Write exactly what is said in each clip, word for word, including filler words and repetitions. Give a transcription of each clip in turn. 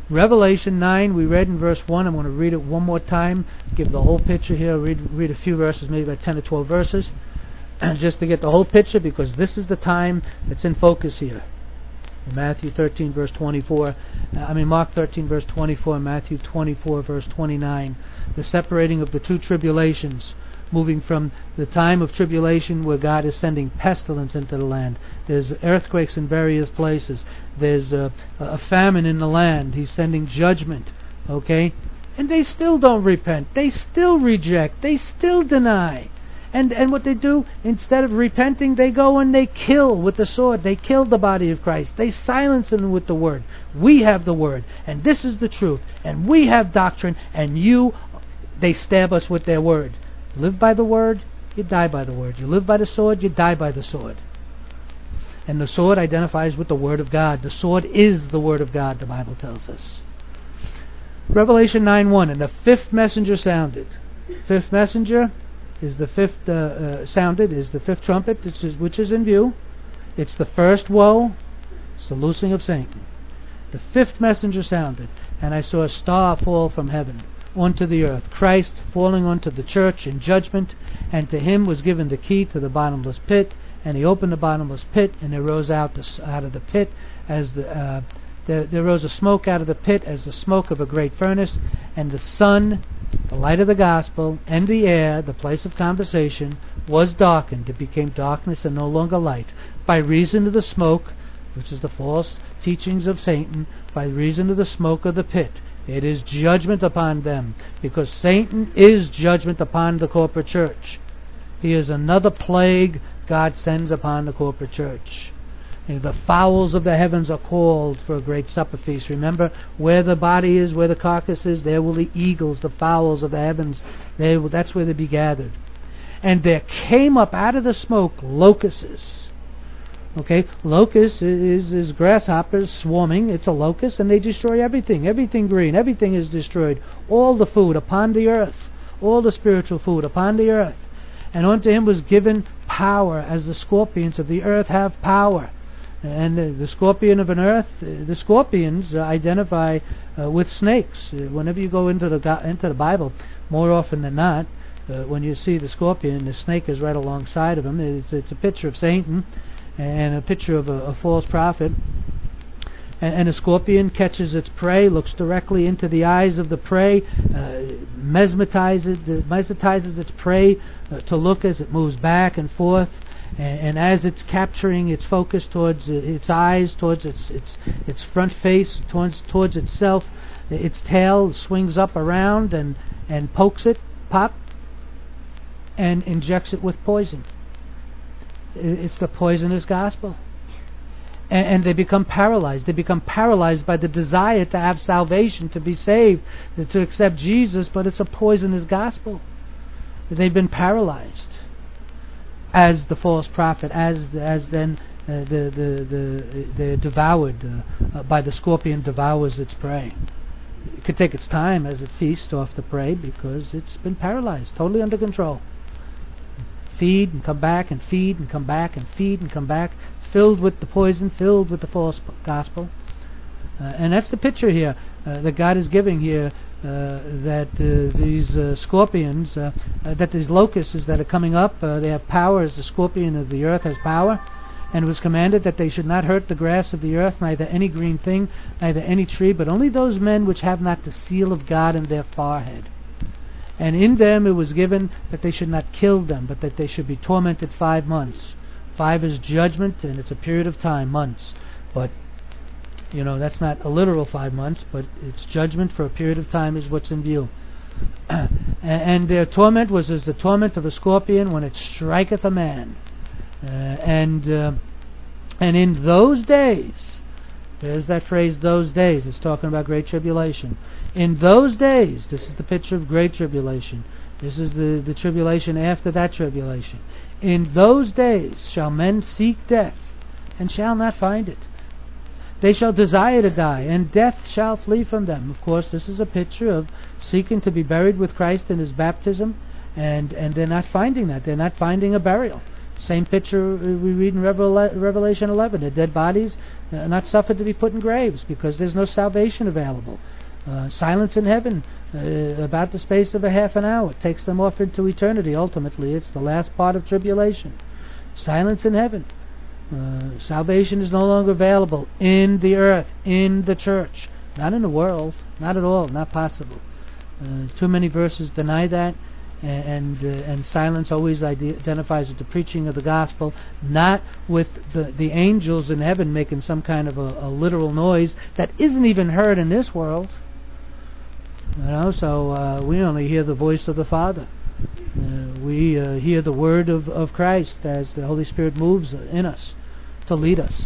Revelation nine, we read in verse one. I'm going to read it one more time, give the whole picture here, read, read a few verses, maybe about ten or twelve verses, just to get the whole picture, because this is the time that's in focus here. In Matthew thirteen, verse twenty-four, uh, I mean Mark thirteen, verse twenty-four, Matthew twenty-four, verse twenty-nine, the separating of the two tribulations, moving from the time of tribulation where God is sending pestilence into the land. There's earthquakes in various places. There's a, a famine in the land. He's sending judgment. Okay? And they still don't repent. They still reject. They still deny. And and what they do, instead of repenting, they go and they kill with the sword. They kill the body of Christ. They silence them with the word. We have the word, and this is the truth. And we have doctrine, and you, they stab us with their word. Live by the word, you die by the word. You live by the sword, you die by the sword. And the sword identifies with the word of God. The sword is the word of God, the Bible tells us. Revelation nine one, and the fifth messenger sounded. Fifth messenger is the fifth uh, uh, sounded, is the fifth trumpet, which is, which is in view. It's the first woe. It's the loosing of Satan. The fifth messenger sounded, and I saw a star fall from heaven onto the earth, Christ falling onto the church in judgment, and to him was given the key to the bottomless pit, and he opened the bottomless pit, and there rose out the, out of the pit as the uh, there, there rose a smoke out of the pit as the smoke of a great furnace, and the sun, the light of the gospel, and the air, the place of conversation, was darkened. It became darkness and no longer light, by reason of the smoke, which is the false teachings of Satan, by reason of the smoke of the pit. It is judgment upon them, because Satan is judgment upon the corporate church. He is another plague God sends upon the corporate church. And the fowls of the heavens are called for a great supper feast. Remember, where the body is, where the carcass is, there will the eagles, the fowls of the heavens. They will, that's where they be gathered. And there came up out of the smoke locusts. Okay, locust is, is grasshoppers swarming. It's a locust, and they destroy everything. Everything green, everything is destroyed. All the food upon the earth, all the spiritual food upon the earth. And unto him was given power, as the scorpions of the earth have power. And uh, the scorpion of an earth, uh, the scorpions uh, identify uh, with snakes. Uh, whenever you go into the go- into the Bible, more often than not, uh, when you see the scorpion, the snake is right alongside of him. It's, it's a picture of Satan and a picture of a, a false prophet. And, and a scorpion catches its prey, looks directly into the eyes of the prey, uh, mesmerizes, mesmerizes its prey uh, to look as it moves back and forth. And, and as it's capturing its focus towards uh, its eyes, towards its its its front face, towards towards itself, its tail swings up around and, and pokes it, pop, and injects it with poison. It's the poisonous gospel. And, and they become paralyzed. They become paralyzed by the desire to have salvation, to be saved, to accept Jesus, but it's a poisonous gospel. They've been paralyzed. As the false prophet, as as then uh, the the the they're devoured uh, uh, by the scorpion devours its prey. It could take its time as it feasts off the prey because it's been paralyzed, totally under control. Feed and come back and feed and come back and feed and come back. It's filled with the poison, filled with the false gospel, uh, and that's the picture here uh, that God is giving here. Uh, that uh, these uh, scorpions, uh, uh, that these locusts that are coming up, uh, they have power as the scorpion of the earth has power, and it was commanded that they should not hurt the grass of the earth, neither any green thing, neither any tree, but only those men which have not the seal of God in their forehead. And in them it was given that they should not kill them, but that they should be tormented five months. Five is judgment, and it's a period of time, months. But you know, that's not a literal five months, but it's judgment for a period of time is what's in view. And their torment was as the torment of a scorpion when it striketh a man. Uh, and uh, and in those days, there's that phrase, those days, it's talking about great tribulation. In those days, this is the picture of great tribulation. This is the, the tribulation after that tribulation. In those days shall men seek death, and shall not find it. They shall desire to die, and death shall flee from them. Of course, this is a picture of seeking to be buried with Christ in his baptism, and, and they're not finding that. They're not finding a burial. Same picture we read in Revelation eleven. The dead bodies are not suffered to be put in graves because there's no salvation available. Uh, silence in heaven, uh, about the space of a half an hour. It takes them off into eternity. Ultimately, it's the last part of tribulation. Silence in heaven. Uh, salvation is no longer available in the earth, in the church, not in the world, not at all, not possible. Uh, too many verses deny that, and and, uh, and silence always ide- identifies with the preaching of the gospel, not with the, the angels in heaven making some kind of a, a literal noise that isn't even heard in this world. You know, so uh, we only hear the voice of the Father. Uh, we uh, hear the word of, of Christ as the Holy Spirit moves in us to lead us.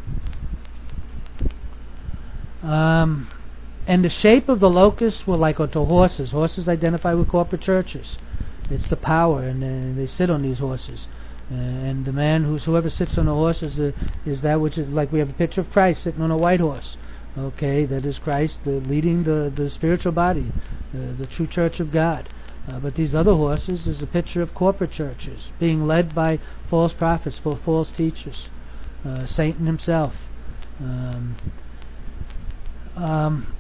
Um, and the shape of the locusts were like unto horses. Horses identify with corporate churches. It's the power, and uh, they sit on these horses. Uh, and the man who's whoever sits on the horse is, the, is that which is like we have a picture of Christ sitting on a white horse. Okay, that is Christ uh, leading the, the spiritual body, uh, the true church of God. Uh, but these other horses is a picture of corporate churches being led by false prophets, false teachers, uh, Satan himself. Um, um,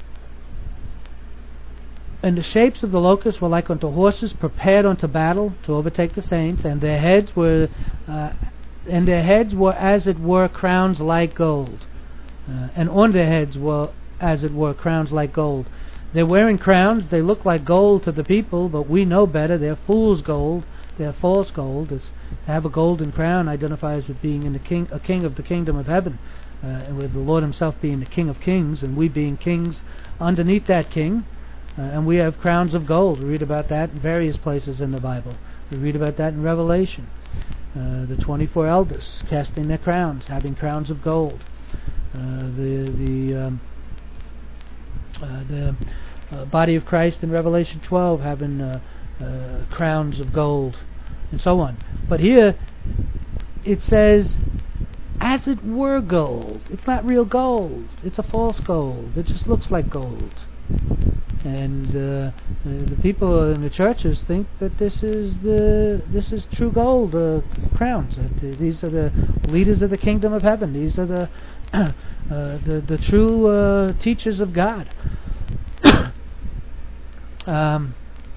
and the shapes of the locusts were like unto horses prepared unto battle to overtake the saints, and their heads were, uh, and their heads were as it were crowns like gold. Uh, and on their heads were, as it were, crowns like gold. They're wearing crowns. They look like gold to the people, but we know better. They're fool's gold. They're false gold. It's, to have a golden crown identifies with being in the king, a king of the kingdom of heaven, uh, and with the Lord himself being the King of kings, and we being kings underneath that king. Uh, and we have crowns of gold. We read about that in various places in the Bible. We read about that in Revelation. Uh, the twenty-four elders casting their crowns, having crowns of gold. Uh, the the um, uh, the uh, body of Christ in Revelation twelve having uh, uh, crowns of gold, and so on. But here it says, as it were gold. It's not real gold. It's a false gold. It just looks like gold. And uh, the people in the churches think that this is the this is true gold uh, crowns. That these are the leaders of the kingdom of heaven. These are the uh, the the true uh, teachers of God. um,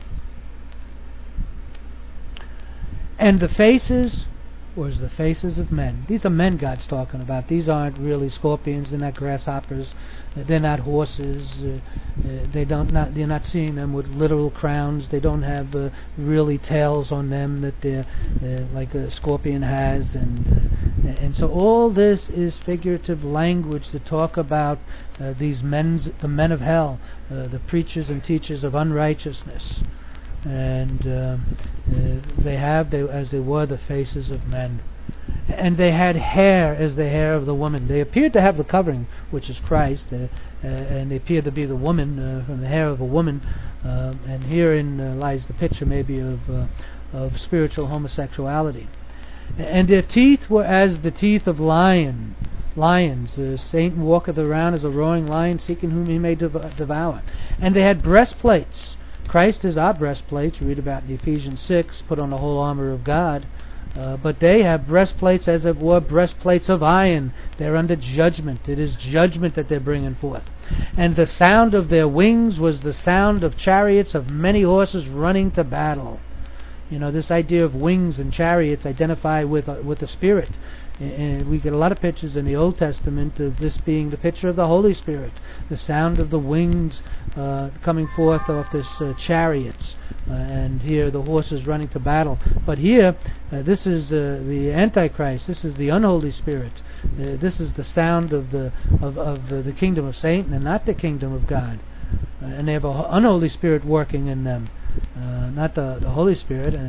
and the faces was the faces of men. These are men God's talking about. These aren't really scorpions. They're not grasshoppers. They're not horses. Uh, uh, they don't not. You're not seeing them with literal crowns. They don't have uh, really tails on them that they're uh, like a scorpion has. And uh, and so all this is figurative language to talk about uh, these men's the men of hell, uh, the preachers and teachers of unrighteousness. And uh, uh, they have, they, as they were, the faces of men. And they had hair as the hair of the woman. They appeared to have the covering, which is Christ, uh, uh, and they appeared to be the woman, uh, from the hair of a woman. Uh, and herein uh, lies the picture maybe of, uh, of spiritual homosexuality. And their teeth were as the teeth of lion. Lions. Uh, Satan walketh around as a roaring lion, seeking whom he may dev- devour. And they had breastplates. Christ is our breastplate. You read about in Ephesians six, put on the whole armor of God. Uh, but they have breastplates as it were breastplates of iron. They're under judgment. It is judgment that they're bringing forth. And the sound of their wings was the sound of chariots of many horses running to battle. You know, this idea of wings and chariots identify with uh, with the Spirit. And we get a lot of pictures in the Old Testament of this being the picture of the Holy Spirit, the sound of the wings uh, coming forth off this uh, chariots, uh, and here the horses running to battle. But here, uh, this is uh, the Antichrist. This is the unholy spirit. Uh, this is the sound of the of, of uh, the kingdom of Satan, and not the kingdom of God. Uh, and they have an unholy spirit working in them, uh, not the, the Holy Spirit. Uh,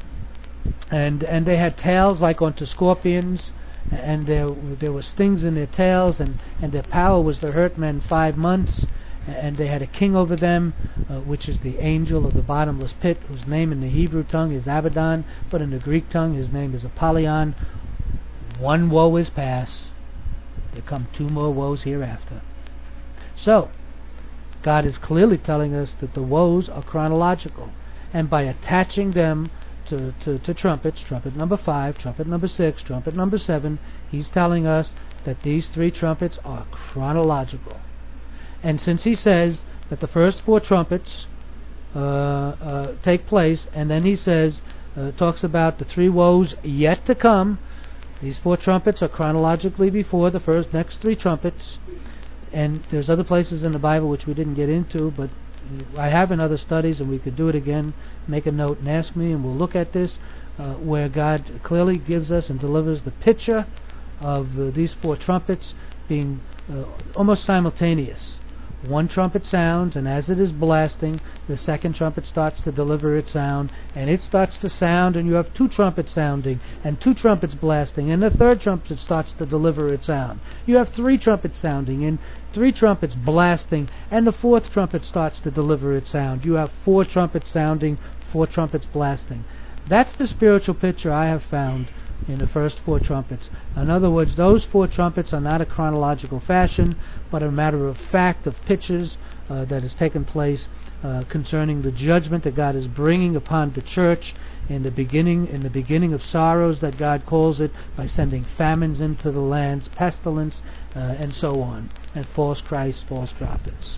And and they had tails like unto scorpions, and there there were stings in their tails, and, and their power was to hurt men five months. And they had a king over them, uh, which is the angel of the bottomless pit, whose name in the Hebrew tongue is Abaddon, but in the Greek tongue his name is Apollyon. One woe is past. There come two more woes hereafter. So, God is clearly telling us that the woes are chronological, and by attaching them to, to, to trumpets, trumpet number five, trumpet number six, trumpet number seven. He's telling us that these three trumpets are chronological. And since he says that the first four trumpets uh, uh, take place, and then he says, uh, talks about the three woes yet to come, these four trumpets are chronologically before the first next three trumpets. And there's other places in the Bible which we didn't get into, but I have in other studies, and we could do it again. Make a note and ask me, and we'll look at this, uh, where God clearly gives us and delivers the picture of uh, these four trumpets being uh, almost simultaneous. One trumpet sounds, and as it is blasting, the second trumpet starts to deliver its sound, and it starts to sound, and you have two trumpets sounding, and two trumpets blasting, and the third trumpet starts to deliver its sound. You have three trumpets sounding, and three trumpets blasting, and the fourth trumpet starts to deliver its sound. You have four trumpets sounding, four trumpets blasting. That's the spiritual picture I have found in the first four trumpets. In other words, those four trumpets are not a chronological fashion, but a matter of fact of pictures uh, that has taken place uh, concerning the judgment that God is bringing upon the church in the beginning, in the beginning of sorrows that God calls it, by sending famines into the lands, pestilence, uh, and so on, and false Christs, false prophets.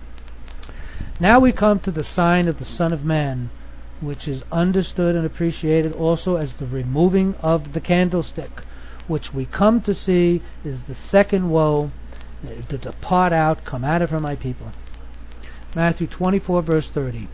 Now we come to the sign of the Son of Man, which is understood and appreciated also as the removing of the candlestick, which we come to see is the second woe, to depart out, come out of her, my people. Matthew twenty-four, verse thirty.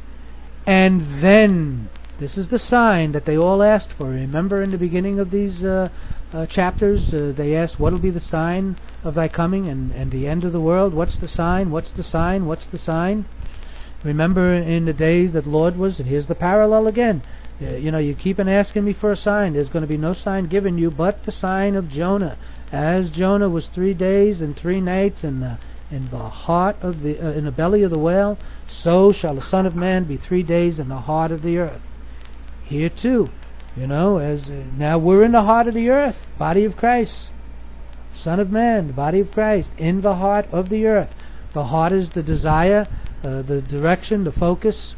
And then, this is the sign that they all asked for. Remember in the beginning of these uh, uh, chapters, uh, they asked, what will be the sign of thy coming and, and the end of the world? What's the sign? What's the sign? What's the sign? Remember in the days that Lord was, and here's the parallel again. Uh, you know, you keep on asking me for a sign. There's going to be no sign given you but the sign of Jonah. As Jonah was three days and three nights in the in the heart of the uh, in the belly of the whale, so shall the Son of Man be three days in the heart of the earth. Here too, you know, as uh, now we're in the heart of the earth, body of Christ, Son of Man, the body of Christ, in the heart of the earth. The heart is the desire, uh, the direction, the focus.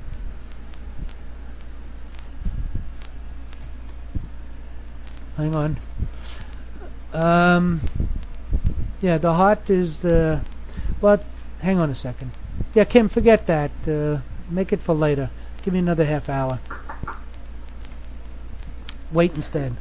Hang on. Um, yeah, the heart is the... Well, hang on a second. Yeah, Kim, forget that. Uh, make it for later. Give me another half hour. Wait instead.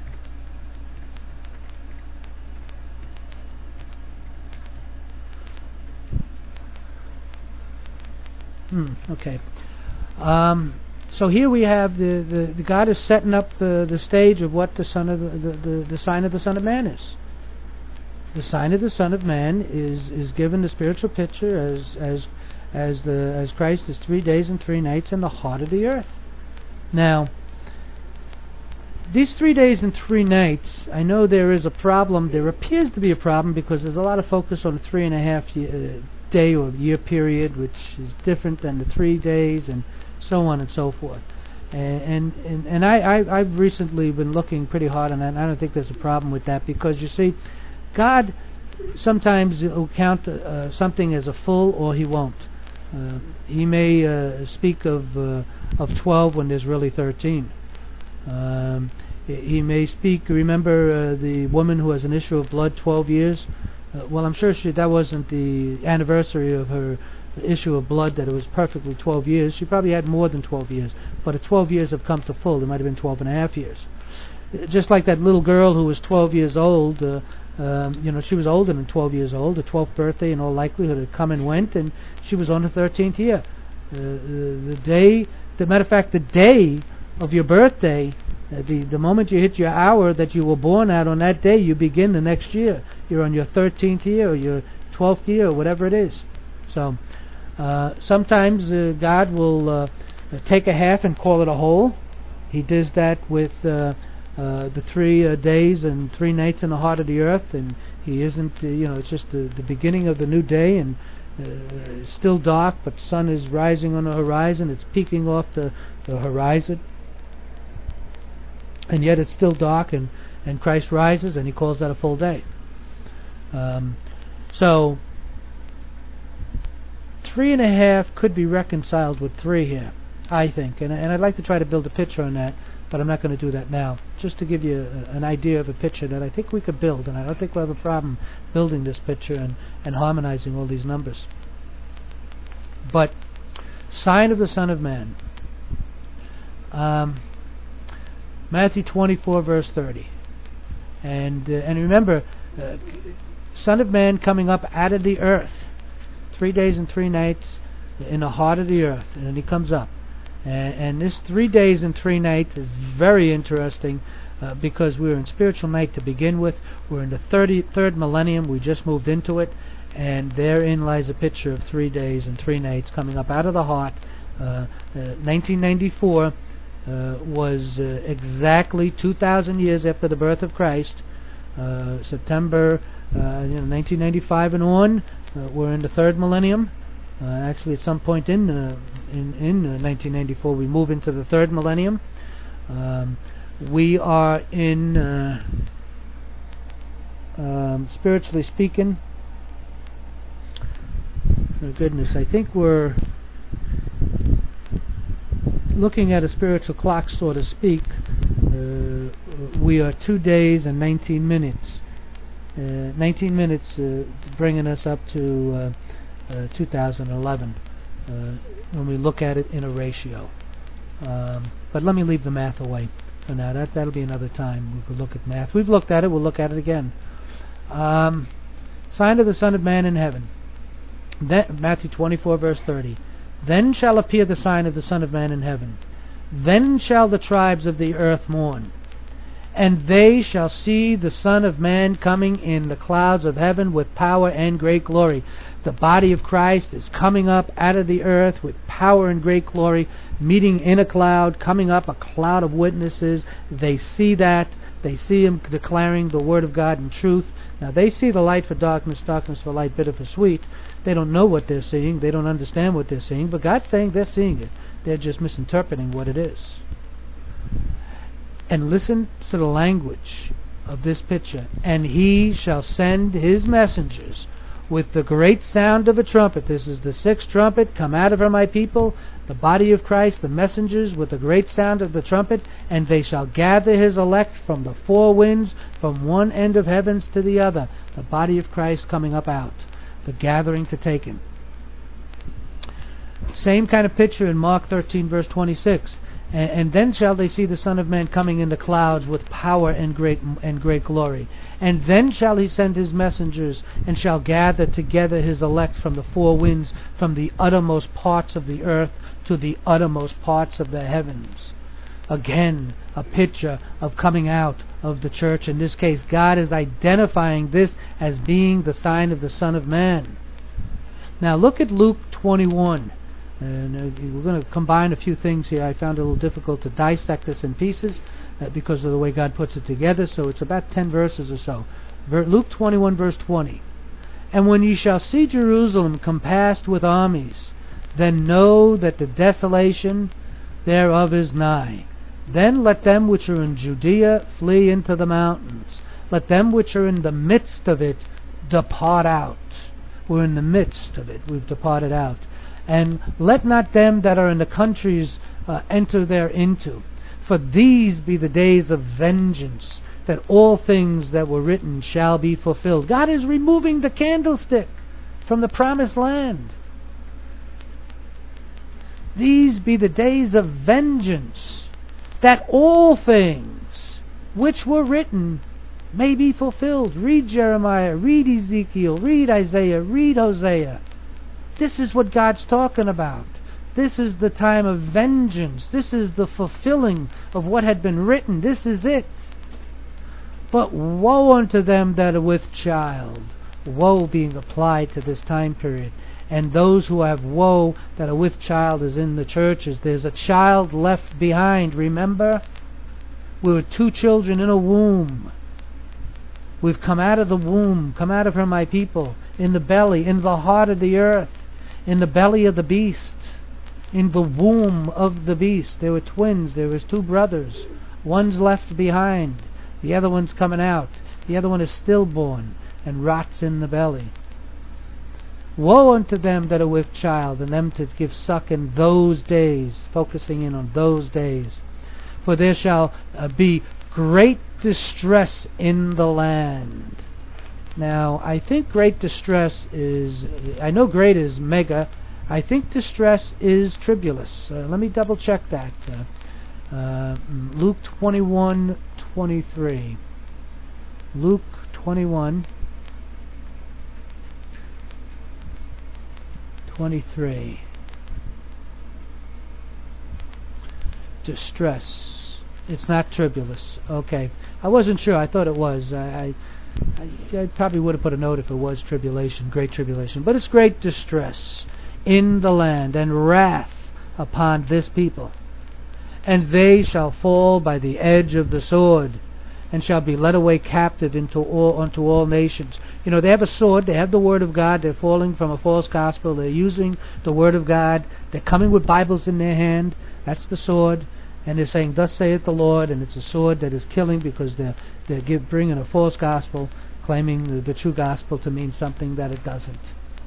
Hmm, okay. Um, so here we have the, the, the God is setting up the, the stage of what the son of the, the, the, the sign of the Son of Man is. The sign of the Son of Man is, is given the spiritual picture as as as the as Christ is three days and three nights in the heart of the earth. Now, these three days and three nights, I know there is a problem. There appears to be a problem because there's a lot of focus on a three and a half year, uh, day or year period, which is different than the three days and so on and so forth. And and, and, and I, I, I've recently been looking pretty hard on that, and I don't think there's a problem with that because, you see, God sometimes will count uh, something as a full or He won't. Uh, he may uh, speak of uh, of twelve when there's really thirteen. Um, he may speak. Remember uh, the woman who has an issue of blood twelve years? Uh, well, I'm sure she, that wasn't the anniversary of her issue of blood, that it was perfectly twelve years. She probably had more than twelve years, but the twelve years have come to full. It might have been twelve and a half years. Just like that little girl who was twelve years old, uh, um, you know, she was older than twelve years old. Her twelfth birthday, in all likelihood, had come and went, and she was on her thirteenth year. Uh, the, the day, the matter of fact, the day of your birthday, uh, the the moment you hit your hour that you were born at, on that day, you begin the next year. You're on your thirteenth year or your twelfth year or whatever it is. So uh, sometimes uh, God will uh, take a half and call it a whole. He does that with uh, uh, the three uh, days and three nights in the heart of the earth, and He isn't, uh, you know, it's just the, the beginning of the new day, and uh, it's still dark, but the sun is rising on the horizon. It's peeking off the, the horizon, and yet it's still dark, and, and Christ rises, and He calls that a full day. Um, so three and a half could be reconciled with three here. I think. And, and I'd like to try to build a picture on that, but I'm not going to do that now. Just to give you a, an idea of a picture that I think we could build, and I don't think we'll have a problem building this picture and, and harmonizing all these numbers. But, sign of the Son of Man. Um, Matthew twenty-four, verse thirty. And, uh, and remember, uh, Son of Man coming up out of the earth. Three days and three nights in the heart of the earth. And then he comes up. And, and this three days and three nights is very interesting uh, because we're in spiritual night to begin with. We're in the thirty-third millennium. We just moved into it. And therein lies a picture of three days and three nights coming up out of the heart. Uh, uh, nineteen ninety-four uh, was uh, exactly two thousand years after the birth of Christ. Uh, September uh, you know, nineteen ninety-five and on, uh, we're in the third millennium. Uh, actually, at some point in uh, in, in uh, nineteen ninety-four, we move into the third millennium. Um, we are in, uh, um, spiritually speaking, oh goodness, I think we're looking at a spiritual clock, so to speak. Uh, we are two days and nineteen minutes. Uh, nineteen minutes uh, bringing us up to uh, uh, two thousand eleven uh, when we look at it in a ratio. Um, but let me leave the math away for now. That, that'll be another time we could look at math. We've looked at it, we'll look at it again. Um, sign of the Son of Man in heaven. Then, Matthew twenty-four, verse thirty. Then shall appear the sign of the Son of Man in heaven. Then shall the tribes of the earth mourn. And they shall see the Son of Man coming in the clouds of heaven with power and great glory. The body of Christ is coming up out of the earth with power and great glory, meeting in a cloud, coming up a cloud of witnesses. They see that. They see Him declaring the Word of God in truth. Now they see the light for darkness, darkness for light, bitter for sweet. They don't know what they're seeing. They don't understand what they're seeing. But God's saying they're seeing it. They're just misinterpreting what it is. And listen to the language of this picture. And He shall send His messengers with the great sound of a trumpet. This is the sixth trumpet. Come out of her, my people. The body of Christ, the messengers, with the great sound of the trumpet. And they shall gather His elect from the four winds, from one end of heavens to the other. The body of Christ coming up out. The gathering to take Him. Same kind of picture in Mark thirteen, verse twenty-six. And, and then shall they see the Son of Man coming in the clouds with power and great and great glory. And then shall He send His messengers, and shall gather together His elect from the four winds, from the uttermost parts of the earth to the uttermost parts of the heavens. Again, a picture of coming out of the church. In this case, God is identifying this as being the sign of the Son of Man. Now look at Luke twenty-one. And uh, we're going to combine a few things here. I found it a little difficult to dissect this in pieces uh, because of the way God puts it together. So it's about ten verses or so. Ver- Luke twenty-one, verse twenty. And when ye shall see Jerusalem compassed with armies, then know that the desolation thereof is nigh. Then let them which are in Judea flee into the mountains. Let them which are in the midst of it depart out. We're in the midst of it. We've departed out. And let not them that are in the countries uh, enter thereinto. For these be the days of vengeance, that all things that were written shall be fulfilled. God is removing the candlestick from the promised land. These be the days of vengeance, that all things which were written may be fulfilled. Read Jeremiah, read Ezekiel, read Isaiah, read Hosea. This is what God's talking about. This is the time of vengeance. This is the fulfilling of what had been written. This is it. But woe unto them that are with child. Woe being applied to this time period. And those who have woe that are with child is in the churches. There's a child left behind. Remember? We were two children in a womb. We've come out of the womb. Come out of her, my people. In the belly, in the heart of the earth. In the belly of the beast, in the womb of the beast. There were twins, there was two brothers. One's left behind, the other one's coming out. The other one is stillborn and rots in the belly. Woe unto them that are with child, and them to give suck in those days, focusing in on those days. For there shall uh, be great distress in the land. Now, I think great distress is, I know great is mega, I think distress is tribulus. Uh, let me double check that. Uh, uh, Luke twenty-one twenty-three. Luke twenty-one twenty-three. Distress. It's not tribulus. Okay. I wasn't sure. I thought it was. I, I, I, I probably would have put a note if it was tribulation, great tribulation. But it's great distress in the land, and wrath upon this people. And they shall fall by the edge of the sword, and shall be led away captive into all unto all nations. You know, they have a sword, they have the Word of God, they're falling from a false gospel, they're using the Word of God, they're coming with Bibles in their hand, that's the sword, and they're saying, thus saith the Lord, and it's a sword that is killing because they're, they're give, bringing a false gospel, claiming the, the true gospel to mean something that it doesn't.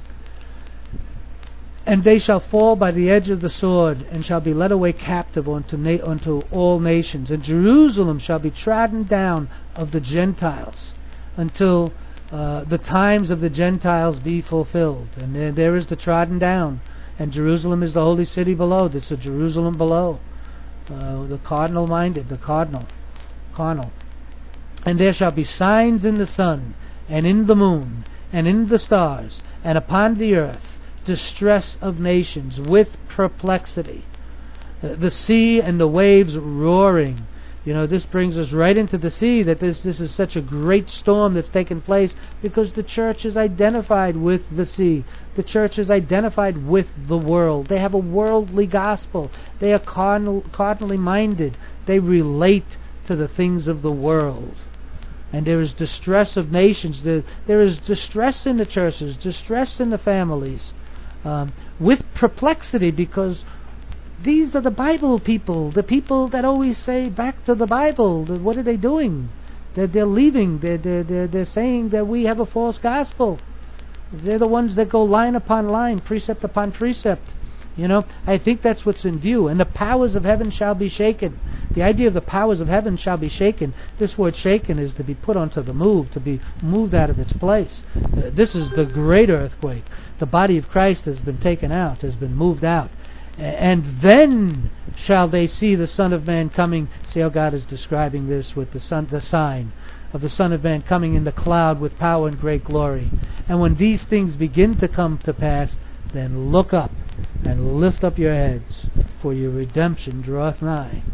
And they shall fall by the edge of the sword, and shall be led away captive unto, na- unto all nations. And Jerusalem shall be trodden down of the Gentiles, until uh, the times of the Gentiles be fulfilled. And there, there is the trodden down. And Jerusalem is the holy city below. This is the Jerusalem below. Uh, the cardinal minded, the cardinal, carnal. And there shall be signs in the sun, and in the moon, and in the stars, and upon the earth, distress of nations with perplexity. Uh, the sea and the waves roaring. You know, this brings us right into the sea, that this, this is such a great storm that's taken place because the church is identified with the sea. The church is identified with the world. They have a worldly gospel. They are cardinal, cardinally minded. They relate to the things of the world. And there is distress of nations. There, there is distress in the churches, distress in the families. Um, with perplexity, because these are the Bible people, the people that always say back to the Bible. What are they doing? They're, they're leaving. They're, they're, they're, they're saying that we have a false gospel. They're the ones that go line upon line, precept upon precept. You know, I think that's what's in view. And the powers of heaven shall be shaken. The idea of the powers of heaven shall be shaken. This word shaken is to be put onto the move, to be moved out of its place. Uh, this is the great earthquake. The body of Christ has been taken out, has been moved out. And then shall they see the Son of Man coming. See how God is describing this with the son, the sign of the Son of Man coming in the cloud with power and great glory. And when these things begin to come to pass, then look up and lift up your heads, for your redemption draweth nigh.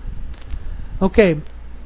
Okay.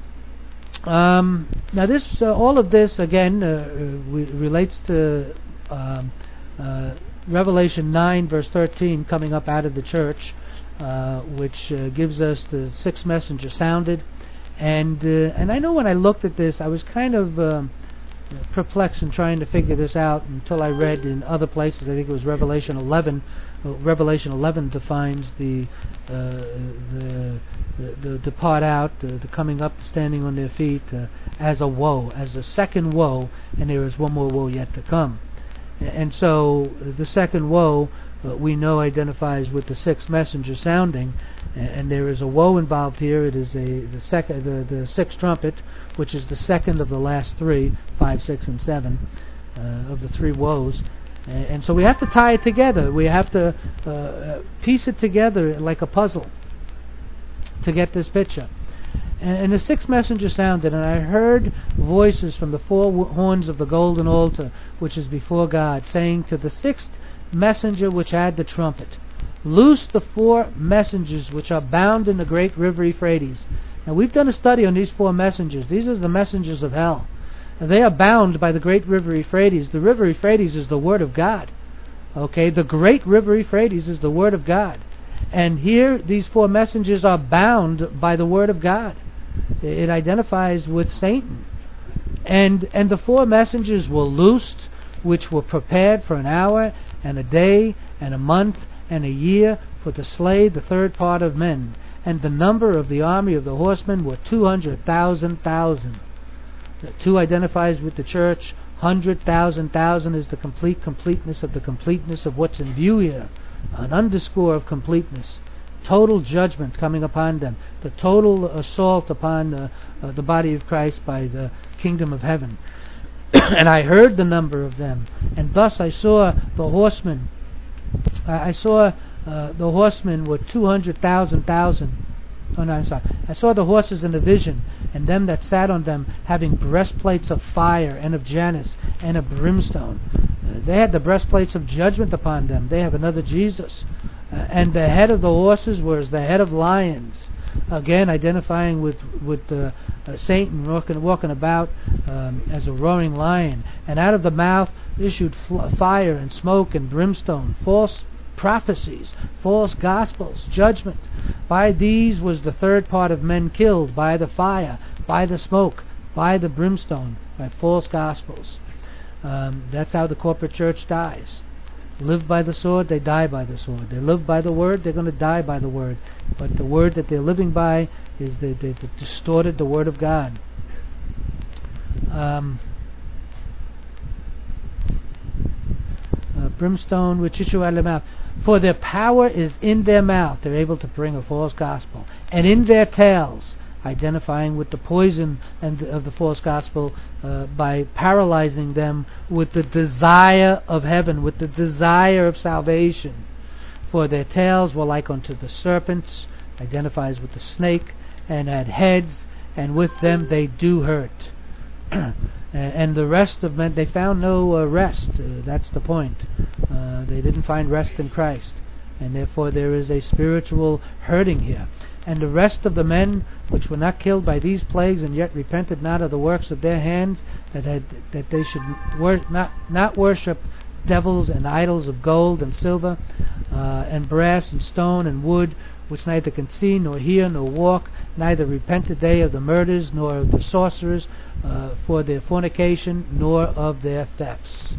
Um, now this, uh, all of this again uh, re- relates to um, uh, Revelation nine verse thirteen, coming up out of the church, uh, which uh, gives us the sixth messenger sounded. And uh, and I know when I looked at this, I was kind of um, perplexed in trying to figure this out until I read in other places. I think it was Revelation eleven. Well, Revelation eleven defines the uh, the, the the depart out, the, the coming up, standing on their feet, uh, as a woe, as a second woe, and there is one more woe yet to come. And so the second woe, uh, we know, identifies with the sixth messenger sounding, and, and there is a woe involved here. It is a the second, the, the sixth trumpet, which is the second of the last three, five, six, and seven, uh, of the three woes. And, and so we have to tie it together. We have to uh, piece it together like a puzzle to get this picture. And the sixth messenger sounded, and I heard voices from the four horns of the golden altar, which is before God, saying to the sixth messenger which had the trumpet, loose the four messengers which are bound in the great river Euphrates. Now we've done a study on these four messengers. These are the messengers of hell. And they are bound by the great river Euphrates. The river Euphrates is the Word of God. Okay, the great river Euphrates is the Word of God. And here, these four messengers are bound by the Word of God. It identifies with Satan. And and the four messengers were loosed, which were prepared for an hour, and a day, and a month, and a year, for to slay the third part of men. And the number of the army of the horsemen were two hundred thousand thousand. The two identifies with the church, Hundred thousand thousand is the complete completeness of the completeness of what's in view here. An underscore of completeness. Total judgment coming upon them. The total assault upon uh, uh, the body of Christ by the kingdom of heaven. And I heard the number of them. And thus I saw the horsemen. I, I saw uh, the horsemen were two hundred thousand thousand. Oh no, I'm sorry. I saw the horses in the vision, and them that sat on them having breastplates of fire, and of Janus, and of brimstone. Uh, they had the breastplates of judgment upon them. They have another Jesus. Uh, and the head of the horses was the head of lions. Again, identifying with with uh, uh, Satan walking, walking about um, as a roaring lion. And out of the mouth issued fl- fire and smoke and brimstone, false prophecies, false gospels, judgment. By these was the third part of men killed, by the fire, by the smoke, by the brimstone, by false gospels. Um, that's how the corporate church dies. Live by the sword, they die by the sword. They live by the word, they're going to die by the word. But the word that they're living by is they, they, they distorted the word of God. Um, uh, brimstone which issue out of their mouth. For their power is in their mouth. They're able to bring a false gospel. And in their tails, identifying with the poison and of the false gospel uh, by paralyzing them with the desire of heaven, with the desire of salvation. For their tails were like unto the serpents, identifies with the snake, and had heads, and with them they do hurt. And the rest of men, they found no uh, rest. Uh, that's the point. Uh, they didn't find rest in Christ. And therefore there is a spiritual hurting here. And the rest of the men which were not killed by these plagues, and yet repented not of the works of their hands, that had, that they should wor- not not worship devils and idols of gold and silver, uh, and brass and stone and wood, which neither can see nor hear nor walk, neither repented they of the murders nor of the sorcerers, uh, for their fornication, nor of their thefts.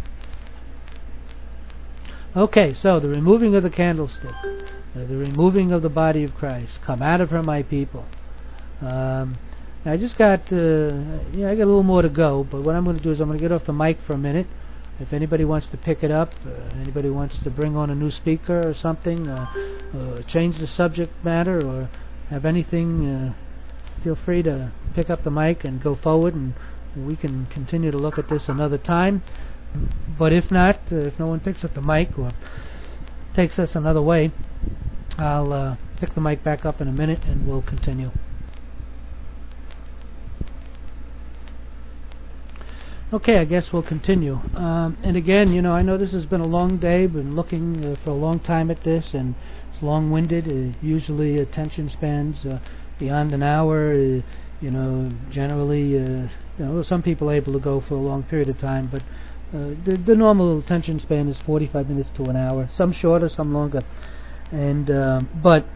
Okay, so the removing of the candlestick, uh, the removing of the body of Christ. Come out of her, my people. Um, I just got, uh, you know, I got a little more to go, but what I'm going to do is I'm going to get off the mic for a minute. If anybody wants to pick it up, uh, anybody wants to bring on a new speaker or something, uh, uh, change the subject matter, or have anything, uh, feel free to pick up the mic and go forward, and we can continue to look at this another time. But if not, uh, if no one picks up the mic or takes us another way, I'll uh, pick the mic back up in a minute and we'll continue. Okay, I guess we'll continue. Um, and again, you know, I know this has been a long day. Been looking uh, for a long time at this, and it's long-winded. Uh, usually, attention spans uh, beyond an hour. Uh, you know, generally, uh, you know, some people are able to go for a long period of time, but uh, the, the normal attention span is forty-five minutes to an hour. Some shorter, some longer. And uh, but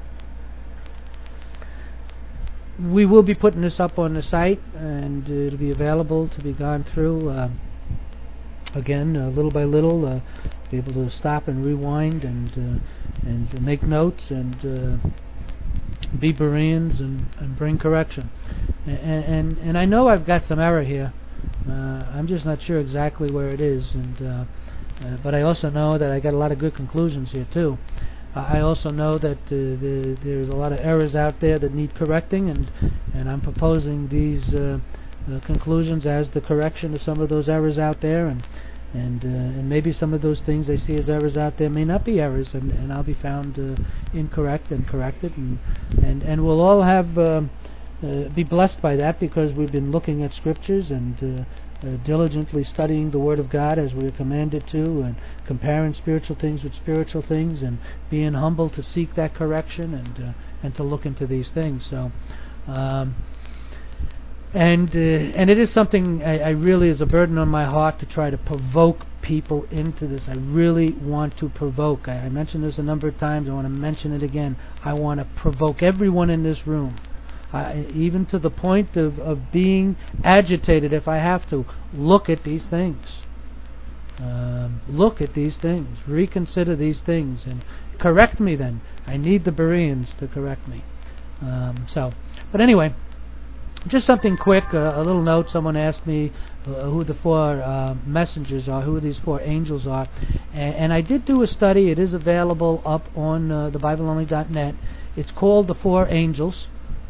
we will be putting this up on the site, and uh, it'll be available to be gone through. Uh, again, uh, little by little, uh, be able to stop and rewind and uh, and make notes and uh, be Bereans and, and bring correction. And, and and I know I've got some error here. Uh, I'm just not sure exactly where it is. And uh, uh, but I also know that I got a lot of good conclusions here too. I also know that uh, the, there's a lot of errors out there that need correcting, and and I'm proposing these uh, uh, conclusions as the correction of some of those errors out there, and and uh, and maybe some of those things I see as errors out there may not be errors, and, and I'll be found uh, incorrect and corrected, and and and we'll all have uh, uh, be blessed by that, because we've been looking at scriptures and Uh, Uh, diligently studying the Word of God as we are commanded to, and comparing spiritual things with spiritual things, and being humble to seek that correction, and uh, and to look into these things. So, um, and uh, and it is something I, I really is a burden on my heart to try to provoke people into this. I really want to provoke. I, I mentioned this a number of times. I want to mention it again. I want to provoke everyone in this room. I, even to the point of, of being agitated if I have to. Look at these things. Um, look at these things. Reconsider these things and correct me then. I need the Bereans to correct me. Um, so, but anyway, Just something quick, uh, a little note. Someone asked me uh, who the four uh, messengers are, who these four angels are. And, and I did do a study. It is available up on uh, the Bible only dot net. It's called The Four Angels.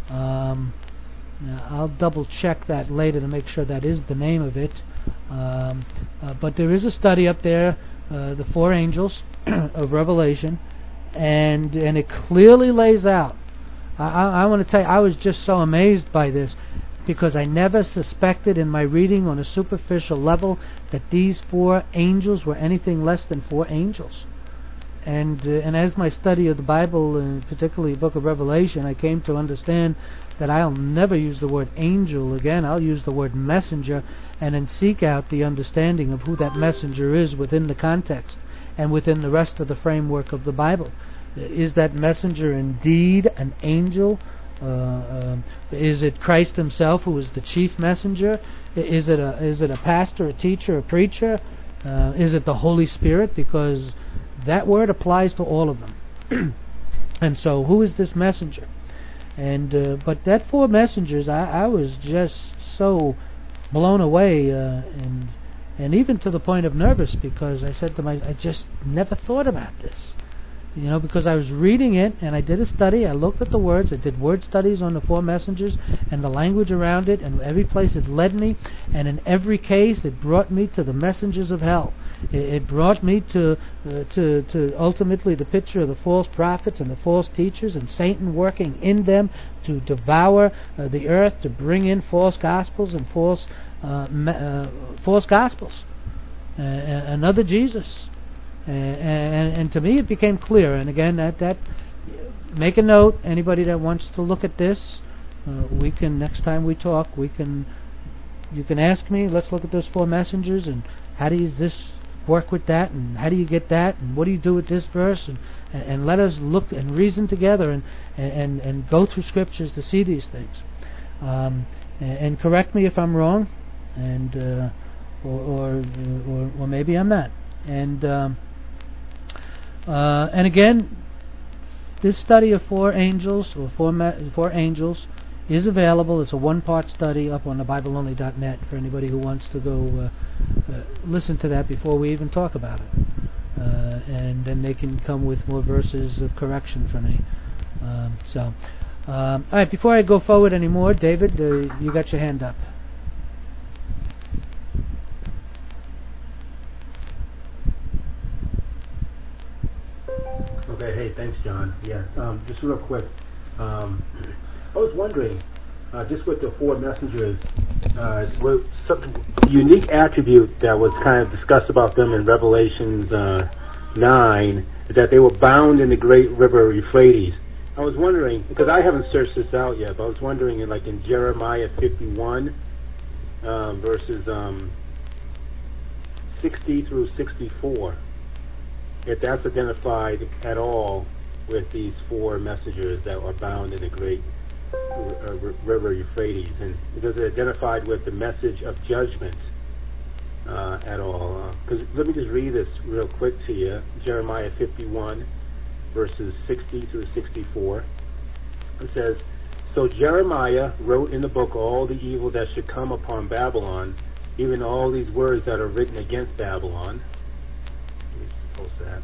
Um, I'll double check that later to make sure that is the name of it. Um, uh, but there is a study up there, uh, The Four Angels of Revelation, and and it clearly lays out. I, I, I want to tell you, I was just so amazed by this, because I never suspected in my reading on a superficial level that these four angels were anything less than four angels. And uh, and as my study of the Bible, and particularly the book of Revelation, I came to understand that I'll never use the word angel again. I'll use the word messenger, and then seek out the understanding of who that messenger is within the context and within the rest of the framework of the Bible. Is that messenger indeed an angel? Uh, uh, is it Christ himself who is the chief messenger? Is it a is it a pastor, a teacher, a preacher? Uh, is it the Holy Spirit? Because that word applies to all of them. And so, who is this messenger? And uh, but that four messengers, I, I was just so blown away, uh, and and even to the point of nervous, because I said to myself, I just never thought about this. You know, because I was reading it, and I did a study, I looked at the words, I did word studies on the four messengers, and the language around it, and every place it led me, and in every case it brought me to the messengers of hell. It, it brought me to, uh, to to ultimately the picture of the false prophets and the false teachers, and Satan working in them to devour uh, the earth, to bring in false gospels and false, uh, me- uh, false gospels. Uh, another Jesus. Uh, and, and to me it became clear, and again, that, that make a note, anybody that wants to look at this, uh, we can, next time we talk, we can, you can ask me, let's look at those four messengers, and how do you this work with that, and how do you get that, and what do you do with this verse, and, and, and let us look and reason together, and, and, and go through scriptures to see these things. Um, and, and correct me if I'm wrong, and uh, or, or, or, or maybe I'm not. And um, Uh, and again, this study of four angels, or four, ma- four angels, is available. It's a one-part study up on the Bible only dot net for anybody who wants to go uh, uh, listen to that before we even talk about it. Uh, and then they can come with more verses of correction from me. Um, so, um, all right. Before I go forward anymore, David, uh, you got your hand up. Okay, hey, thanks, John. Yeah, um, just real quick. Um, I was wondering, uh, just with the four messengers, uh, what some unique attribute that was kind of discussed about them in Revelations uh, nine, is that they were bound in the great river Euphrates. I was wondering, because I haven't searched this out yet, but I was wondering, in, like in Jeremiah fifty-one, um, verses um, sixty through sixty-four, if that's identified at all with these four messengers that are bound in the great uh, river Euphrates, and is it identified with the message of judgment uh, at all? Because uh, let me just read this real quick to you. Jeremiah fifty-one, verses sixty through sixty-four. It says, "So Jeremiah wrote in the book all the evil that should come upon Babylon, even all these words that are written against Babylon." Post that.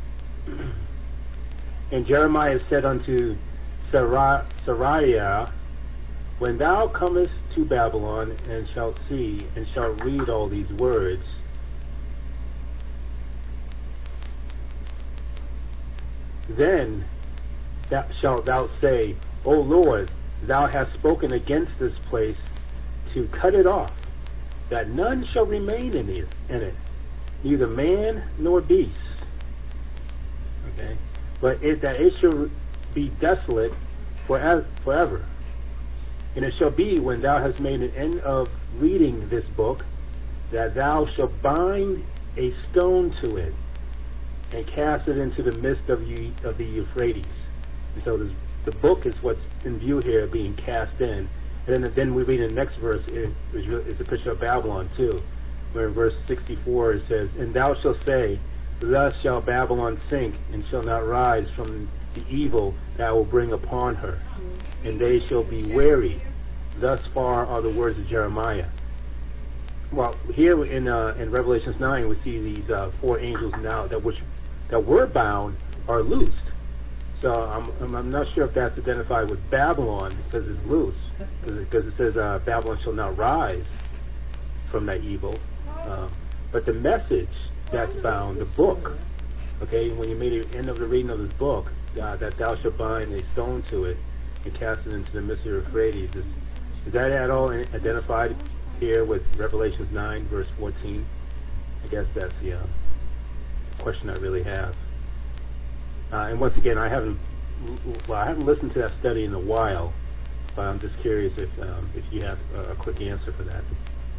And Jeremiah said unto Seraiah, "When thou comest to Babylon, and shalt see, and shalt read all these words, then that shalt thou say, O Lord, thou hast spoken against this place to cut it off, that none shall remain in it, in it, neither man nor beast. Okay, but it, that it shall be desolate forever, forever. And it shall be, when thou hast made an end of reading this book, that thou shalt bind a stone to it, and cast it into the midst of, you, of the Euphrates." And so this, the book is what's in view here, being cast in. And then, then we read in the next verse, it, it's a picture of Babylon too, where in verse sixty-four it says, "And thou shalt say, Thus shall Babylon sink, and shall not rise from the evil that I will bring upon her. And they shall be weary, thus far are the words of Jeremiah. Well, here in uh, in Revelations nine, we see these uh, four angels now that which that were bound are loosed. So I'm I'm, I'm not sure if that's identified with Babylon because it's loose, because it says uh, Babylon shall not rise from that evil. Uh, but the message that's bound, the book, okay, when you made the end of the reading of this book, uh, that thou shalt bind a stone to it and cast it into the midst of Euphrates, is, is that at all identified here with Revelations nine, verse fourteen? I guess that's the uh, question I really have. Uh, and once again, I haven't well, I haven't listened to that study in a while, but I'm just curious if um, if you have a, a quick answer for that.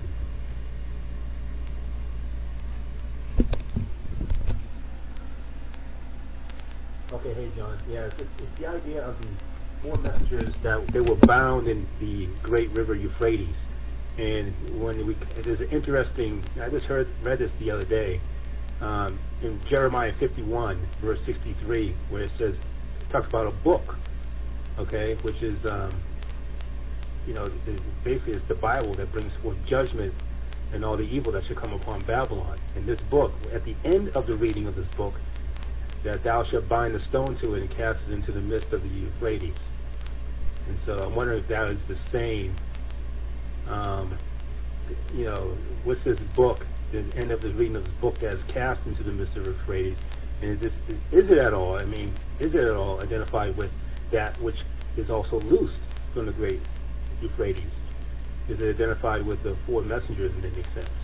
Okay, hey John. Yeah, it's, it's the idea of the four messengers that they were bound in the great river Euphrates. And when we, there's an interesting, I just heard read this the other day, um, in Jeremiah fifty-one, verse sixty-three, where it says, it talks about a book, okay, which is, um, you know, basically it's the Bible that brings forth judgment and all the evil that should come upon Babylon. And this book, at the end of the reading of this book, that thou shalt bind a stone to it and cast it into the midst of the Euphrates. And so I'm wondering if that is the same, um, you know, what's this book, the end of the reading of this book that is cast into the midst of the Euphrates? And is, this, is it at all, I mean, is it at all identified with that which is also loosed from the great Euphrates? Is it identified with the four messengers in any sense?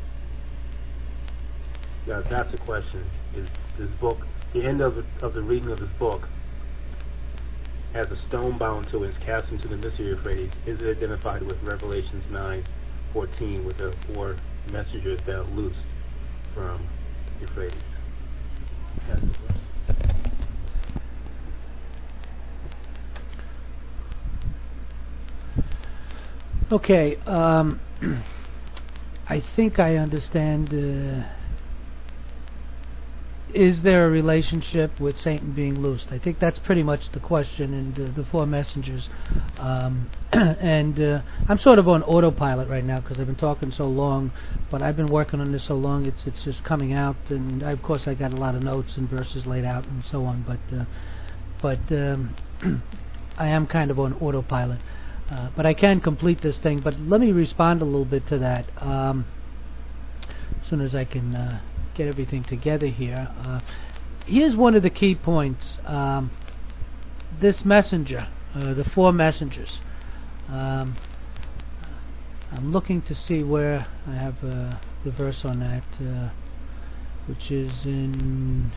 Yeah, that's the question. Is this book, the end of the, of the reading of this book, has a stone bound to it, is cast into the midst of Euphrates. Is it identified with Revelations nine fourteen with the four messengers that are loosed from Euphrates? That's the question. Okay, um, I think I understand. Uh, is there a relationship with Satan being loosed? I think that's pretty much the question in the, the four messengers. Um, and uh, I'm sort of on autopilot right now because I've been talking so long, but I've been working on this so long, it's it's just coming out. And I, of course I got a lot of notes and verses laid out and so on, but uh, but um, I am kind of on autopilot. Uh, but I can complete this thing. But let me respond a little bit to that um, as soon as I can uh, get everything together here. Uh, here's one of the key points. Um, this messenger, uh, the four messengers. Um, I'm looking to see where I have uh, the verse on that, uh, which is in...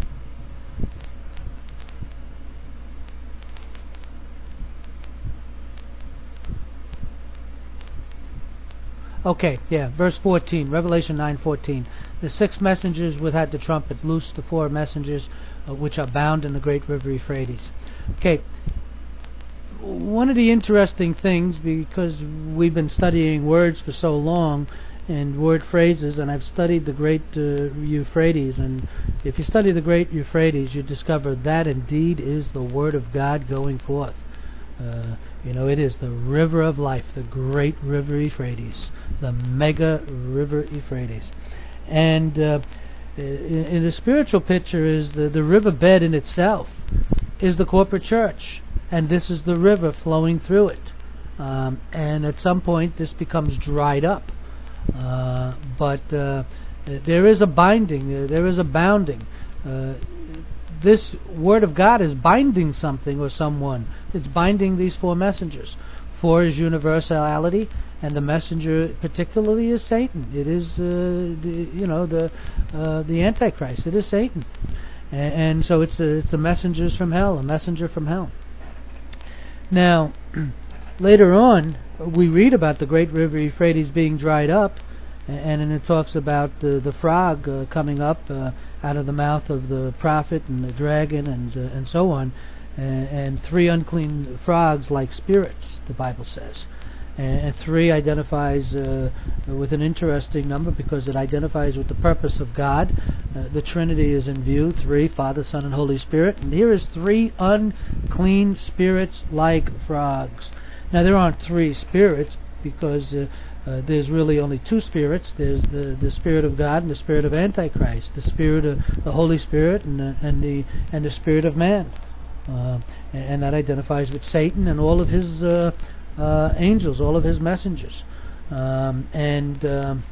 Okay, yeah, verse fourteen, Revelation nine fourteen. The six messengers without the trumpet loosed the four messengers uh, which are bound in the great river Euphrates. Okay, one of the interesting things, because we've been studying words for so long and word phrases, and I've studied the great uh, Euphrates, and if you study the great Euphrates, you discover that indeed is the Word of God going forth. Uh, you know, it is the river of life, the great river Euphrates, the mega river Euphrates. And uh, in, in the spiritual picture is the, the riverbed in itself is the corporate church, and this is the river flowing through it. Um, and at some point this becomes dried up. Uh, but uh, there is a binding, there, there is a bounding. Uh, This Word of God is binding something or someone. It's binding these four messengers. Four is universality, and the messenger particularly is Satan. It is, uh, the, you know, the uh, the Antichrist. It is Satan, and, and so it's the it's the messengers from hell, a messenger from hell. Now, later on, we read about the great river Euphrates being dried up. And then it talks about the, the frog uh, coming up uh, out of the mouth of the prophet and the dragon and uh, and so on, and, and three unclean frogs like spirits, the Bible says. And, and three identifies uh, with an interesting number because it identifies with the purpose of God. Uh, the Trinity is in view, three, Father, Son, and Holy Spirit. And here is three unclean spirits like frogs. Now there aren't three spirits because uh, uh, there's really only two spirits. There's the, the Spirit of God and the Spirit of Antichrist, the Spirit of the Holy Spirit and the and the, and the Spirit of man, uh, and, and that identifies with Satan and all of his uh, uh, angels, all of his messengers, um, and. Um,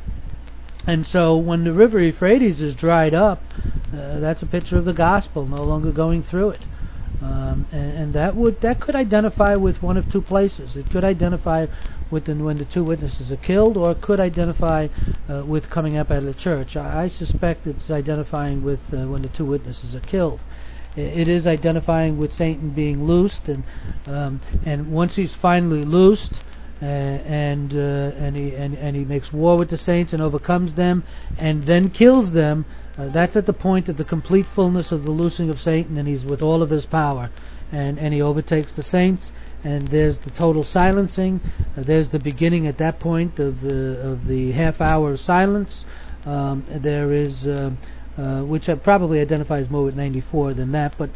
And so when the river Euphrates is dried up, uh, that's a picture of the gospel no longer going through it. Um, and, and that would that could identify with one of two places. It could identify with the, when the two witnesses are killed, or it could identify uh, with coming up out of the church. I, I suspect it's identifying with uh, when the two witnesses are killed. It, it is identifying with Satan being loosed, and um, and once he's finally loosed, Uh, and uh, and he and, and he makes war with the saints and overcomes them, and then kills them. Uh, that's at the point of the complete fullness of the loosing of Satan, and he's with all of his power, and and he overtakes the saints. And there's the total silencing. Uh, there's the beginning at that point of the of the half hour of silence. Um, there is, uh, uh, which probably identifies more with ninety-four than that, but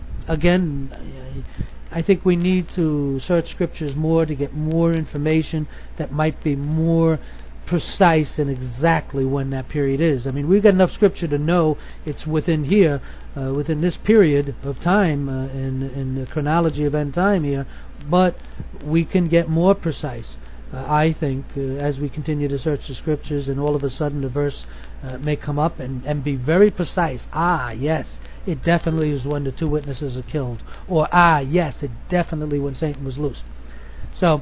again. Uh, I think we need to search scriptures more to get more information that might be more precise in exactly when that period is. I mean, we've got enough scripture to know it's within here, uh, within this period of time, uh, in, in the chronology of end time here, but we can get more precise. Uh, I think, uh, as we continue to search the scriptures, and all of a sudden a verse uh, may come up and, and be very precise. Ah, yes, it definitely is when the two witnesses are killed. Or, ah, yes, it definitely when Satan was loosed. So,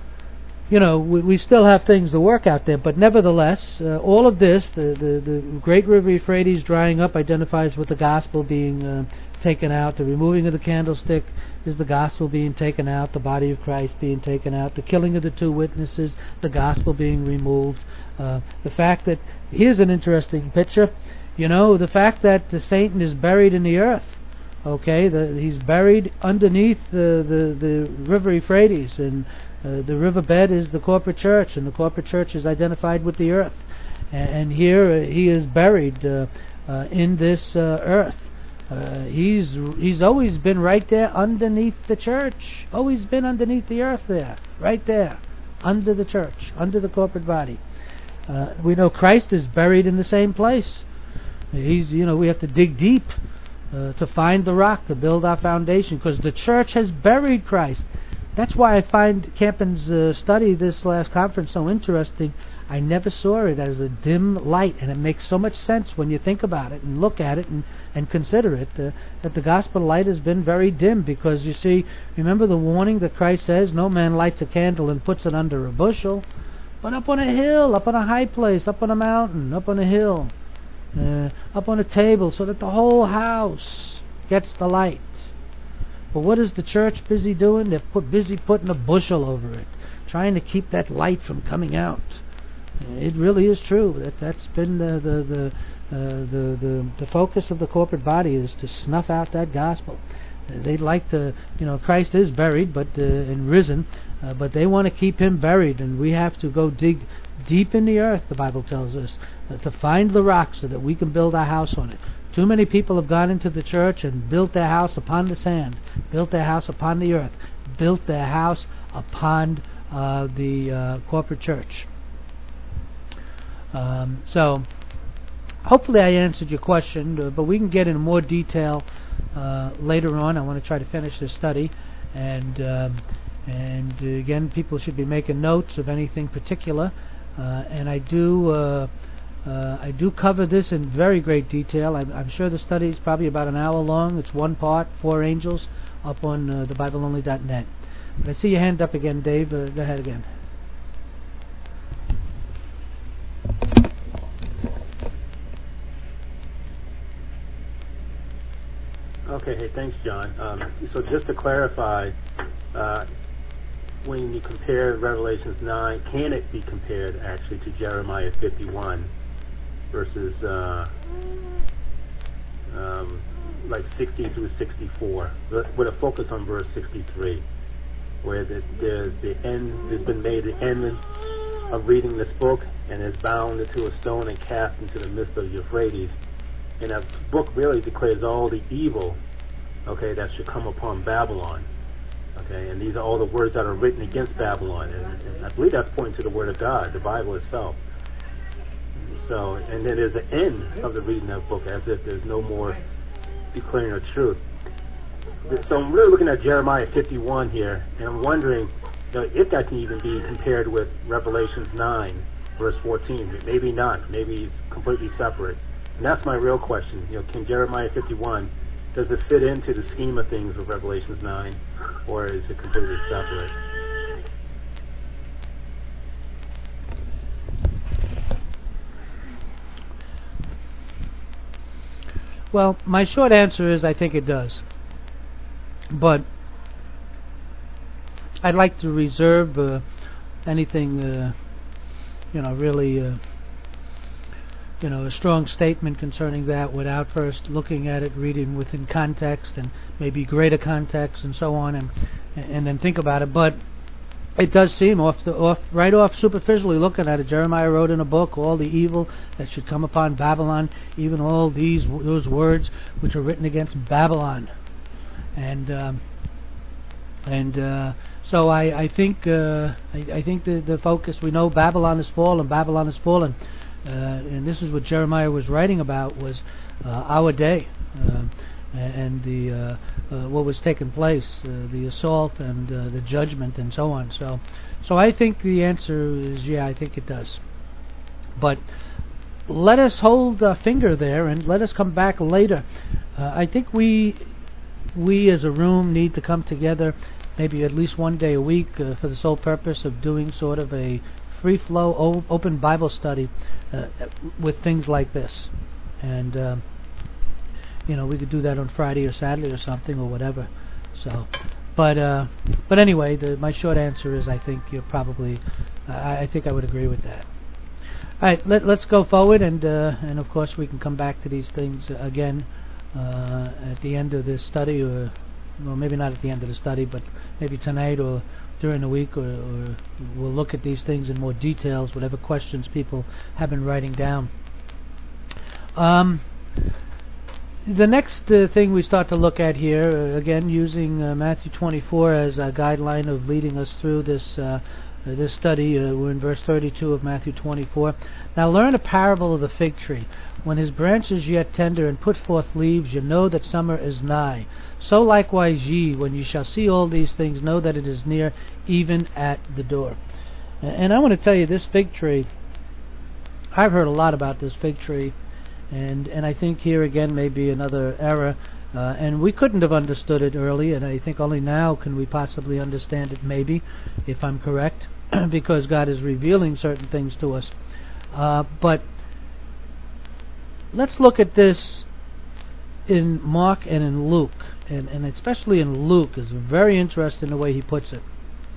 you know, we, we still have things to work out there, but nevertheless, uh, all of this, the, the, the great river Euphrates drying up identifies with the gospel being uh, taken out. The removing of the candlestick is the gospel being taken out, the body of Christ being taken out, the killing of the two witnesses, the gospel being removed. Uh, the fact that, here's an interesting picture, you know, the fact that the Satan is buried in the earth. Okay, the, he's buried underneath the, the, the river Euphrates, and uh, the riverbed is the corporate church, and the corporate church is identified with the earth. And, and here uh, he is buried uh, uh, in this uh, earth. Uh, he's he's always been right there underneath the church. Always been underneath the earth there, right there, under the church, under the corporate body. Uh, we know Christ is buried in the same place. He's, you know, we have to dig deep uh, to find the rock to build our foundation, because the church has buried Christ. That's why I find Campin's uh, study this last conference so interesting. I never saw it as a dim light, and it makes so much sense when you think about it and look at it and, and consider it, uh, that the gospel light has been very dim, because you see, remember the warning that Christ says, no man lights a candle and puts it under a bushel, but up on a hill, up on a high place, up on a mountain, up on a hill, uh, up on a table, so that the whole house gets the light. But what is the church busy doing? They're put, busy putting a bushel over it, trying to keep that light from coming out. It really is true that that's been the the the, uh, the the the focus of the corporate body, is to snuff out that gospel. Uh, they'd like to, you know, Christ is buried, but uh, and risen, uh, but they want to keep him buried, and we have to go dig deep in the earth. The Bible tells us uh, to find the rock so that we can build our house on it. Too many people have gone into the church and built their house upon the sand, built their house upon the earth, built their house upon uh, the uh, corporate church. Um, so, hopefully I answered your question, uh, but we can get into more detail uh, later on. I want to try to finish this study, and um, and uh, again, people should be making notes of anything particular. Uh, and I do uh, uh, I do cover this in very great detail. I'm, I'm sure the study is probably about an hour long. It's one part, four angels, up on uh, the Bible only dot net. But I see your hand up again, Dave. Uh, go ahead again. Okay, hey, thanks, John. Um, so just to clarify, uh, when you compare Revelations nine, can it be compared actually to Jeremiah fifty-one verses uh, um, like sixty through sixty-four, with a focus on verse sixty-three, where the, the, the end has been made the end of reading this book and is bound into a stone and cast into the midst of Euphrates. And that book really declares all the evil, okay, that should come upon Babylon. Okay, and these are all the words that are written against Babylon, and, and I believe that's pointing to the Word of God, the Bible itself. So, and then there's the end of the reading of the book, as if there's no more declaring of truth. So I'm really looking at Jeremiah fifty-one here, and I'm wondering, you know, if that can even be compared with Revelations nine, verse fourteen. Maybe not. Maybe it's completely separate. And that's my real question. You know, can Jeremiah fifty-one, does it fit into the scheme of things of Revelations nine, or is it completely separate? Well, my short answer is I think it does. But I'd like to reserve uh, anything, uh, you know, really, uh, you know, a strong statement concerning that without first looking at it, reading within context and maybe greater context and so on, and and then think about it. But it does seem off the off right off superficially looking at it. Jeremiah wrote in a book all the evil that should come upon Babylon, even all these those words which are written against Babylon, and um, and uh, so I I think uh, I, I think the the focus, we know Babylon is fallen, Babylon is fallen, uh, and this is what Jeremiah was writing about, was uh, our day. Uh, and the uh, uh, what was taking place, uh, the assault and uh, the judgment and so on. So, so I think the answer is yeah, I think it does. But let us hold a finger there and let us come back later. Uh, I think we we as a room need to come together, maybe at least one day a week, uh, for the sole purpose of doing sort of a free flow, o- open Bible study uh, with things like this, and. Uh, You know, we could do that on Friday or Saturday or something or whatever. So, but uh, but anyway, the, my short answer is I think you're probably, I, I think I would agree with that. All right, let, let's go forward, and uh, and of course we can come back to these things again uh, at the end of this study, or well, maybe not at the end of the study, but maybe tonight or during the week, or, or we'll look at these things in more details, whatever questions people have been writing down. Um. The next uh, thing we start to look at here, uh, again using uh, Matthew twenty-four as a guideline of leading us through this uh, uh, this study. Uh, we're in verse thirty-two of Matthew twenty-four. Now learn a parable of the fig tree. When his branch is yet tender and put forth leaves, you know that summer is nigh. So likewise ye, when ye shall see all these things, know that it is near, even at the door. Uh, and I want to tell you, this fig tree, I've heard a lot about this fig tree. And and I think here again may be another error, uh, and we couldn't have understood it early, and I think only now can we possibly understand it, maybe, if I'm correct, because God is revealing certain things to us. Uh, but let's look at this in Mark and in Luke, and, and especially in Luke is very interesting the way he puts it.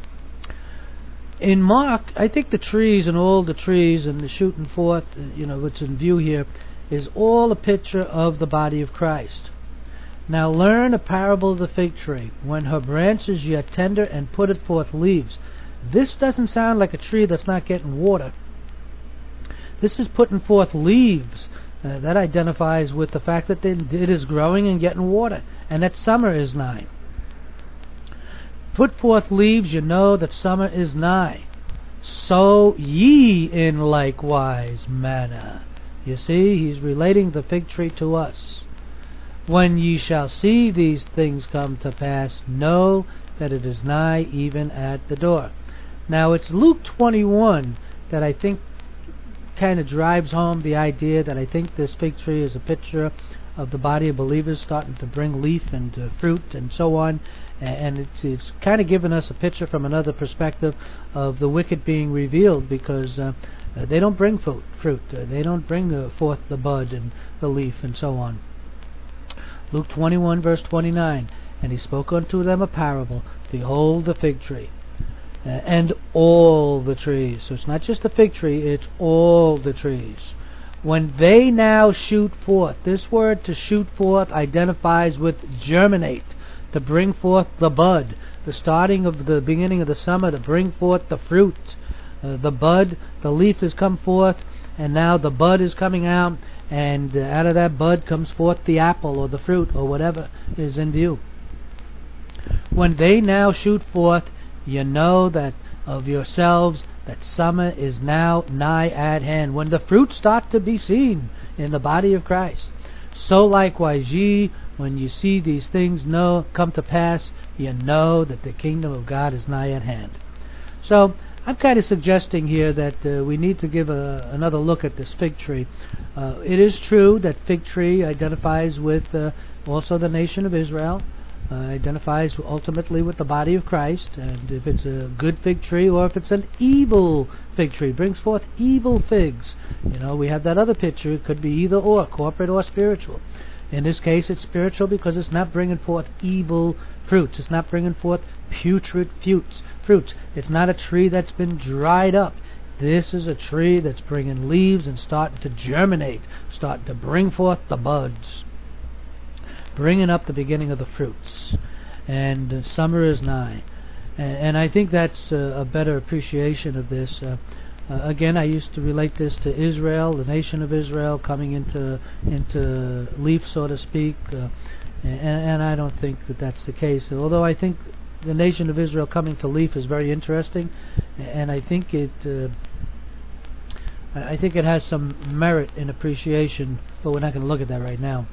In Mark, I think the trees and all the trees and the shooting forth, you know, what's in view here, is all a picture of the body of Christ. Now learn a parable of the fig tree. When her branch is yet tender and putteth forth leaves. This doesn't sound like a tree that's not getting water. This is putting forth leaves. Uh, that identifies with the fact that it is growing and getting water, and that summer is nigh. Put forth leaves, you know that summer is nigh. Sow ye in likewise manner. You see, he's relating the fig tree to us. When ye shall see these things come to pass, know that it is nigh, even at the door. Now it's Luke twenty-one that I think kind of drives home the idea that I think this fig tree is a picture of the body of believers starting to bring leaf and uh, fruit and so on. And it's, it's kind of given us a picture from another perspective of the wicked being revealed, because uh, Uh, they don't bring fruit. fruit. Uh, they don't bring uh, forth the bud and the leaf and so on. Luke twenty-one, verse twenty-nine. And he spoke unto them a parable. Behold the fig tree, uh, and all the trees. So it's not just the fig tree, it's all the trees. When they now shoot forth. This word to shoot forth identifies with germinate, to bring forth the bud. The starting of the beginning of the summer, to bring forth the fruit. Uh, the bud, the leaf has come forth, and now the bud is coming out, and uh, out of that bud comes forth the apple or the fruit or whatever is in view. When they now shoot forth, you know that of yourselves that summer is now nigh at hand. When the fruits start to be seen in the body of Christ, so likewise ye, when you see these things know come to pass, you know that the kingdom of God is nigh at hand. So I'm kind of suggesting here that uh, we need to give a, another look at this fig tree. Uh, it is true that fig tree identifies with uh, also the nation of Israel, uh, identifies ultimately with the body of Christ, and if it's a good fig tree or if it's an evil fig tree, brings forth evil figs. You know, we have that other picture, it could be either or, corporate or spiritual. In this case, it's spiritual because it's not bringing forth evil fruits. It's not bringing forth putrid fruits. Fruits. It's not a tree that's been dried up. This is a tree that's bringing leaves and starting to germinate, starting to bring forth the buds, bringing up the beginning of the fruits. And uh, summer is nigh. And, and I think that's uh, a better appreciation of this. Uh, Uh, again, I used to relate this to Israel, the nation of Israel, coming into into leaf, so to speak, uh, and, and I don't think that that's the case. Although I think the nation of Israel coming to leaf is very interesting, and I think it uh, I think it has some merit in appreciation, but we're not going to look at that right now.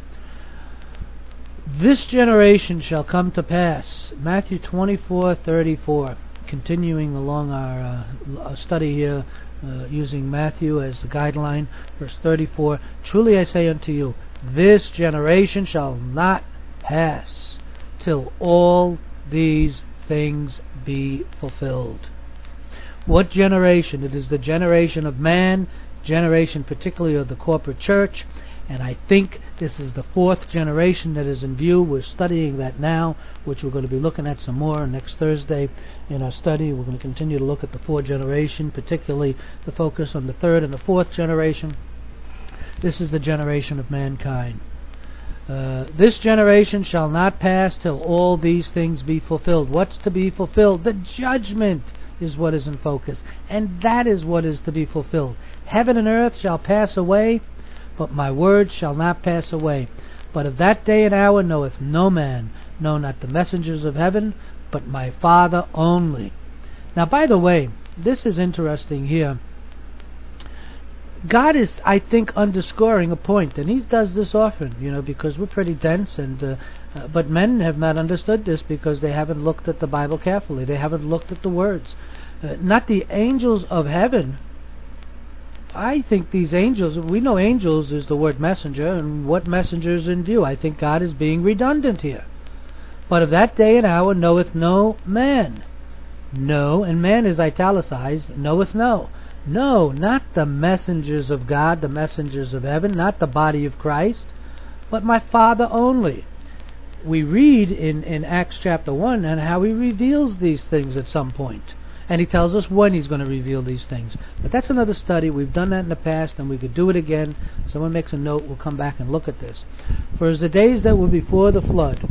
This generation shall come to pass. Matthew twenty-four thirty-four. Continuing along our uh, study here, uh, using Matthew as the guideline, verse thirty-four, truly I say unto you, this generation shall not pass till all these things be fulfilled. What generation? It is the generation of man, generation particularly of the corporate church, and I think this is the fourth generation that is in view. We're studying that now, which we're going to be looking at some more next Thursday in our study. We're going to continue to look at the fourth generation, particularly the focus on the third and the fourth generation. This is the generation of mankind. Uh, this generation shall not pass till all these things be fulfilled. What's to be fulfilled? The judgment is what is in focus, and that is what is to be fulfilled. Heaven and earth shall pass away, but my word shall not pass away. But of that day and hour knoweth no man, no, not the messengers of heaven, but my Father only. Now, by the way, this is interesting here. God is, I think, underscoring a point, and He does this often, you know, because we're pretty dense, and uh, uh, but men have not understood this because they haven't looked at the Bible carefully. They haven't looked at the words. Uh, not the angels of heaven. I think these angels, we know angels is the word messenger, and what messenger is in view? I think God is being redundant here. But of that day and hour knoweth no man. No, and man is italicized, knoweth no. No, not the messengers of God, the messengers of heaven, not the body of Christ, but my Father only. We read in, in Acts chapter one and how He reveals these things at some point. And He tells us when He's going to reveal these things. But that's another study. We've done that in the past, and we could do it again. Someone makes a note, we'll come back and look at this. For as the days that were before the flood,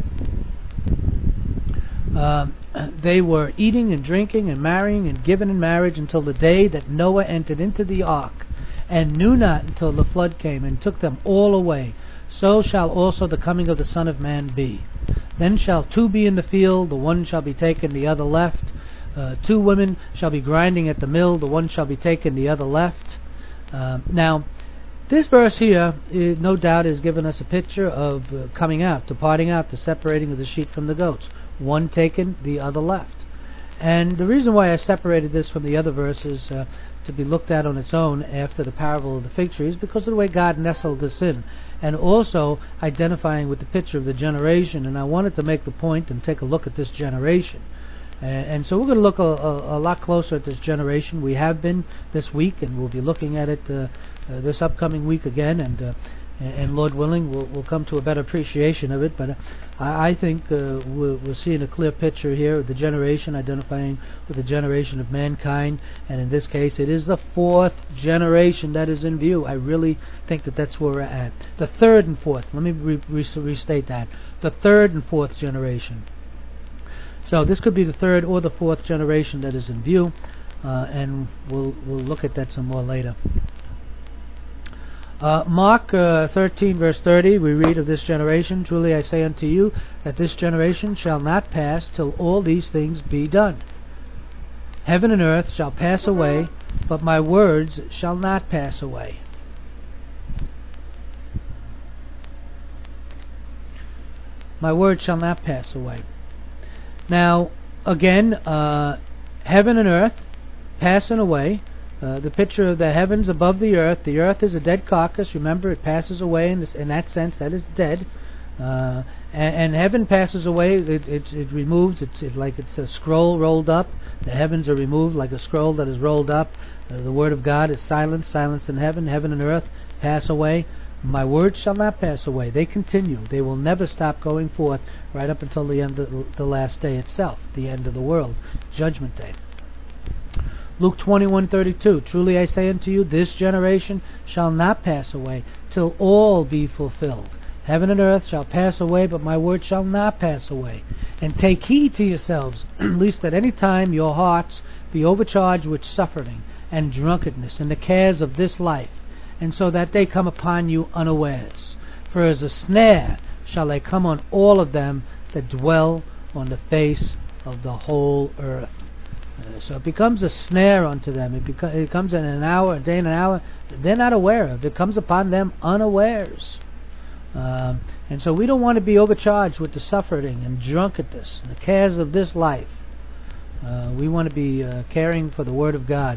uh, they were eating and drinking and marrying and giving in marriage until the day that Noah entered into the ark, and knew not until the flood came and took them all away. So shall also the coming of the Son of Man be. Then shall two be in the field, the one shall be taken, the other left. Uh, two women shall be grinding at the mill, the one shall be taken, the other left. Uh, now, this verse here, it, no doubt, is giving us a picture of uh, coming out, departing out, the separating of the sheep from the goats. One taken, the other left. And the reason why I separated this from the other verses uh, to be looked at on its own after the parable of the fig tree is because of the way God nestled this in, and also identifying with the picture of the generation. And I wanted to make the point and take a look at this generation. And so we're going to look a, a, a lot closer at this generation. We have been this week, and we'll be looking at it uh, uh, this upcoming week again. And uh, and Lord willing, we'll, we'll come to a better appreciation of it. But uh, I, I think uh, we're, we're seeing a clear picture here of the generation, identifying with the generation of mankind. And in this case, it is the fourth generation that is in view. I really think that that's where we're at. The third and fourth. Let me re- re- restate that. The third and fourth generation. So this could be the third or the fourth generation that is in view, uh, and we'll we'll look at that some more later. Uh, Mark uh, thirteen verse thirty, we read of this generation, truly I say unto you, that this generation shall not pass till all these things be done. Heaven and earth shall pass away, but my words shall not pass away. My words shall not pass away. Now, again, uh, heaven and earth passing away. Uh, the picture of the heavens above the earth. The earth is a dead carcass. Remember, it passes away in, this, in that sense. That is dead. Uh, and, and heaven passes away. It, it, it removes. It's it, like it's a scroll rolled up. The heavens are removed like a scroll that is rolled up. Uh, the word of God is silence. Silence in heaven. Heaven and earth pass away. My words shall not pass away. They continue. They will never stop going forth right up until the end of the last day itself, the end of the world, Judgment Day. Luke twenty-one thirty-two, truly I say unto you, this generation shall not pass away till all be fulfilled. Heaven and earth shall pass away, but my word shall not pass away. And take heed to yourselves, lest at any time your hearts be overcharged with suffering and drunkenness and the cares of this life, and so that they come upon you unawares. For as a snare shall they come on all of them that dwell on the face of the whole earth. Uh, so it becomes a snare unto them. It, beco- it comes in an hour, a day and an hour. They're not aware of. It comes upon them unawares. Um, and so we don't want to be overcharged with the suffering and drunkenness and the cares of this life. Uh, we want to be uh, caring for the Word of God.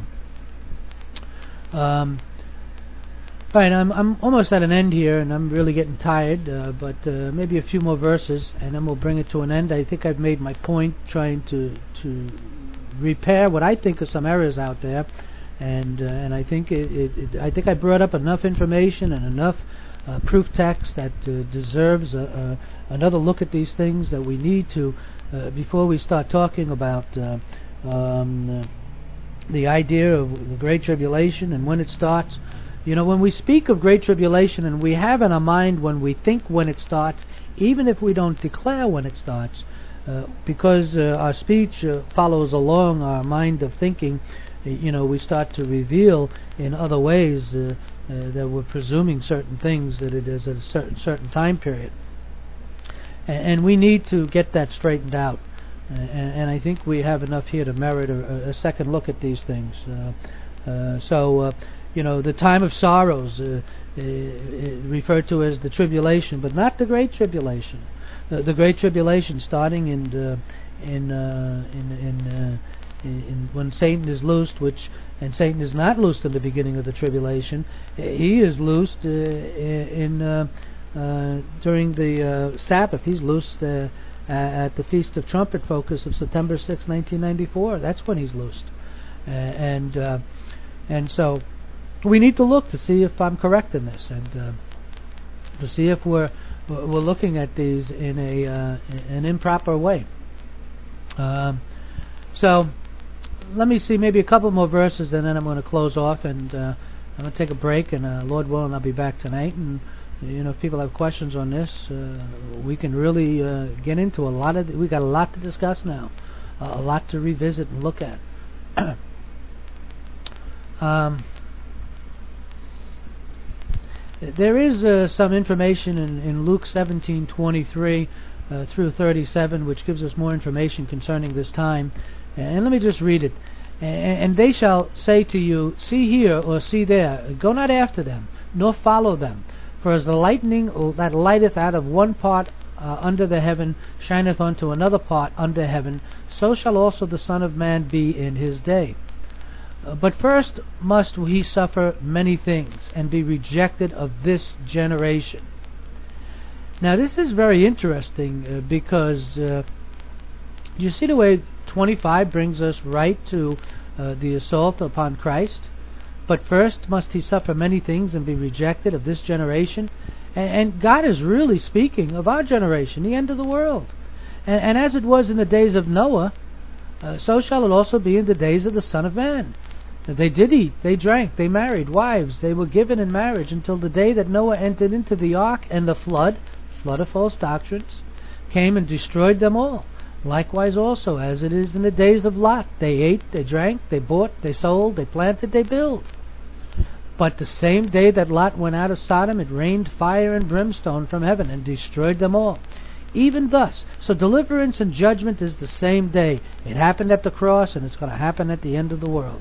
Um, Fine, I'm I'm almost at an end here, and I'm really getting tired. Uh, but uh, maybe a few more verses, and then we'll bring it to an end. I think I've made my point, trying to to repair what I think are some errors out there, and uh, and I think it, it, it I think I brought up enough information and enough uh, proof text that uh, deserves a, a, another look at these things that we need to uh, before we start talking about uh, um, uh, the idea of the Great Tribulation and when it starts. You know, when we speak of Great Tribulation, and we have in our mind when we think when it starts, even if we don't declare when it starts, uh, because uh, our speech uh, follows along our mind of thinking, uh, you know, we start to reveal in other ways uh, uh, that we're presuming certain things, that it is at a certain, certain time period. And, and we need to get that straightened out. Uh, and, and I think we have enough here to merit a, a second look at these things. Uh, uh, so... Uh, You know, the time of sorrows, uh, uh, referred to as the tribulation, but not the Great Tribulation. Uh, the Great Tribulation, starting in uh, in uh, in in, uh, in when Satan is loosed, which and Satan is not loosed in the beginning of the tribulation. He is loosed uh, in uh, uh, during the uh, Sabbath. He's loosed uh, at the Feast of Trumpet Focus of September sixth, nineteen ninety-four. That's when he's loosed, uh, and uh, and so. We need to look to see if I'm correct in this, and uh, to see if we're we're looking at these in a uh, an improper way. Um, so let me see maybe a couple more verses, and then I'm going to close off, and uh, I'm going to take a break. And uh, Lord willing, I'll be back tonight. And you know, if people have questions on this, uh, we can really uh, get into a lot of. Th- we got a lot to discuss now, uh, a lot to revisit and look at. um, There is uh, some information in, in Luke seventeen twenty-three uh, through thirty-seven, which gives us more information concerning this time. And let me just read it. And, and they shall say to you, see here or see there, go not after them, nor follow them. For as the lightning that lighteth out of one part uh, under the heaven shineth unto another part under heaven, so shall also the Son of Man be in his day. But first must he suffer many things, and be rejected of this generation. Now this is very interesting, uh, because uh, you see the way twenty-five brings us right to uh, the assault upon Christ. But first must he suffer many things and be rejected of this generation. And, and God is really speaking of our generation, the end of the world. And, and as it was in the days of Noah, uh, so shall it also be in the days of the Son of Man. They did eat, they drank, they married wives, they were given in marriage until the day that Noah entered into the ark, and the flood, flood of false doctrines, came and destroyed them all. Likewise also, as it is in the days of Lot, they ate, they drank, they bought, they sold, they planted, they built. But the same day that Lot went out of Sodom, it rained fire and brimstone from heaven and destroyed them all. Even thus, so deliverance and judgment is the same day. It happened at the cross, and it's going to happen at the end of the world.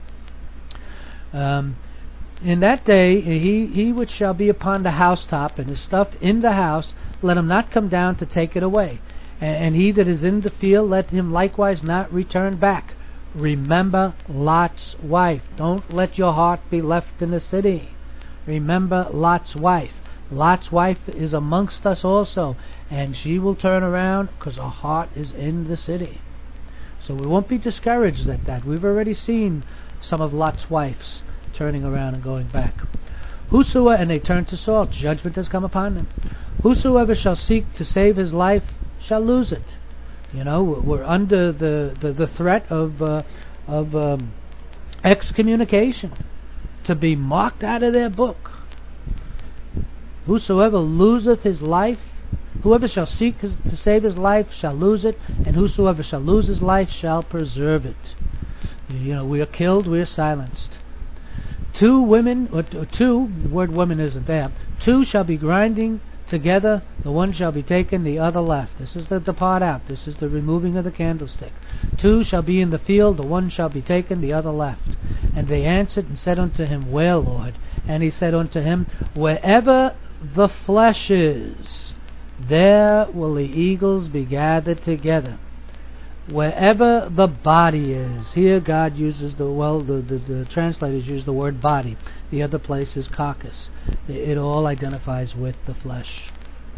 Um, in that day, he, he which shall be upon the housetop, and his stuff in the house, let him not come down to take it away. And, and he that is in the field, let him likewise not return back. Remember Lot's wife. Don't let your heart be left in the city. Remember Lot's wife. Lot's wife is amongst us also, and she will turn around because her heart is in the city. So we won't be discouraged at that. We've already seen some of Lot's wives turning around and going back. Whosoever, and they turned to Saul, judgment has come upon them. Whosoever shall seek to save his life shall lose it. You know, we're under the, the, the threat of uh, of um, excommunication, to be marked out of their book. Whosoever loseth his life, whoever shall seek his, to save his life shall lose it, and whosoever shall lose his life shall preserve it. You know, we are killed, we are silenced. Two women, or, or two, the word woman isn't there, two shall be grinding together, the one shall be taken, the other left. This is the depart out. This is the removing of the candlestick. Two shall be in the field, the one shall be taken, the other left. And they answered and said unto him, Well, Lord. And he said unto him, Wherever the flesh is, there will the eagles be gathered together. Wherever the body is, here God uses the, well, the, the, the translators use the word body. The other place is carcass. It all identifies with the flesh.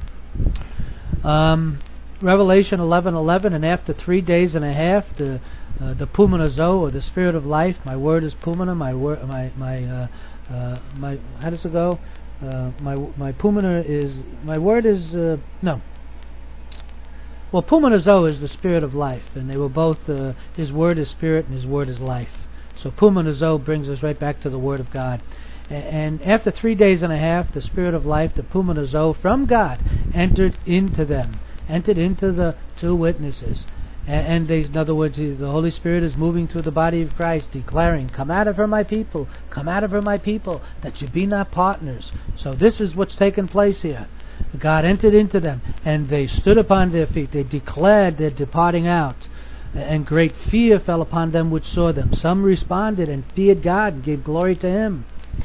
Um, Revelation eleven eleven, and after three days and a half, the uh, the Pumanazo, or the Spirit of Life. My word is Pumana. My word, my my uh, uh, my. How does it go? Uh, my my Pumana is my word is uh, no. Well, Pumanazo is the Spirit of Life, and they were both. Uh, his word is Spirit, and his word is life. So Pumanazo brings us right back to the Word of God. And after three days and a half, the Spirit of Life, the Pumanazo from God, entered into them, entered into the two witnesses. And they, in other words, the Holy Spirit is moving through the body of Christ, declaring, Come out of her, my people, come out of her, my people, that you be not partners. So this is what's taken place here. God entered into them, and they stood upon their feet. They declared their departing out. And great fear fell upon them which saw them. Some responded and feared God and gave glory to Him.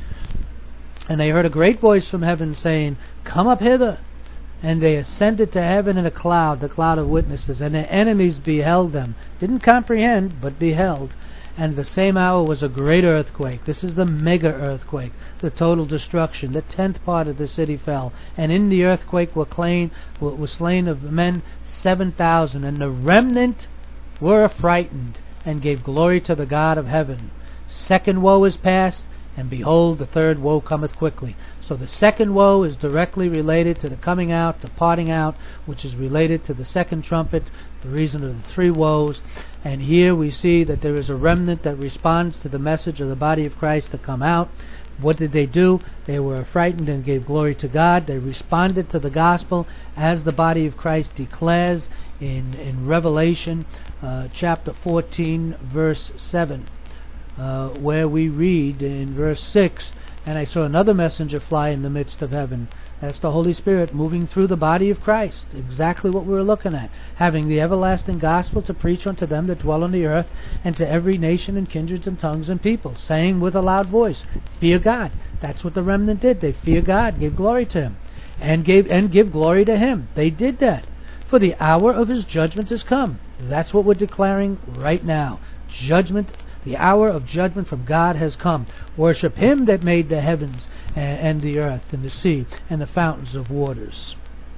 And they heard a great voice from heaven saying, Come up hither. And they ascended to heaven in a cloud, the cloud of witnesses. And their enemies beheld them. Didn't comprehend, but beheld. And the same hour was a great earthquake. This is the mega earthquake, the total destruction. The tenth part of the city fell. And in the earthquake were slain, were slain of men seven thousand. And the remnant were affrighted, and gave glory to the God of heaven. Second woe is past, and behold, the third woe cometh quickly. So the second woe is directly related to the coming out, the parting out, which is related to the second trumpet, the reason of the three woes. And here we see that there is a remnant that responds to the message of the body of Christ to come out. What did they do? They were frightened and gave glory to God. They responded to the gospel as the body of Christ declares in, in Revelation uh, chapter fourteen, verse seven, uh, where we read in verse six, And I saw another messenger fly in the midst of heaven. That's the Holy Spirit moving through the body of Christ. Exactly what we were looking at. Having the everlasting gospel to preach unto them that dwell on the earth, and to every nation and kindred and tongues and people, saying with a loud voice, Fear God. That's what the remnant did. They fear God, gave glory to Him, and gave and give glory to Him. They did that. For the hour of His judgment is come. That's what we're declaring right now. Judgment. The hour of judgment from God has come. Worship Him that made the heavens and, and the earth and the sea and the fountains of waters.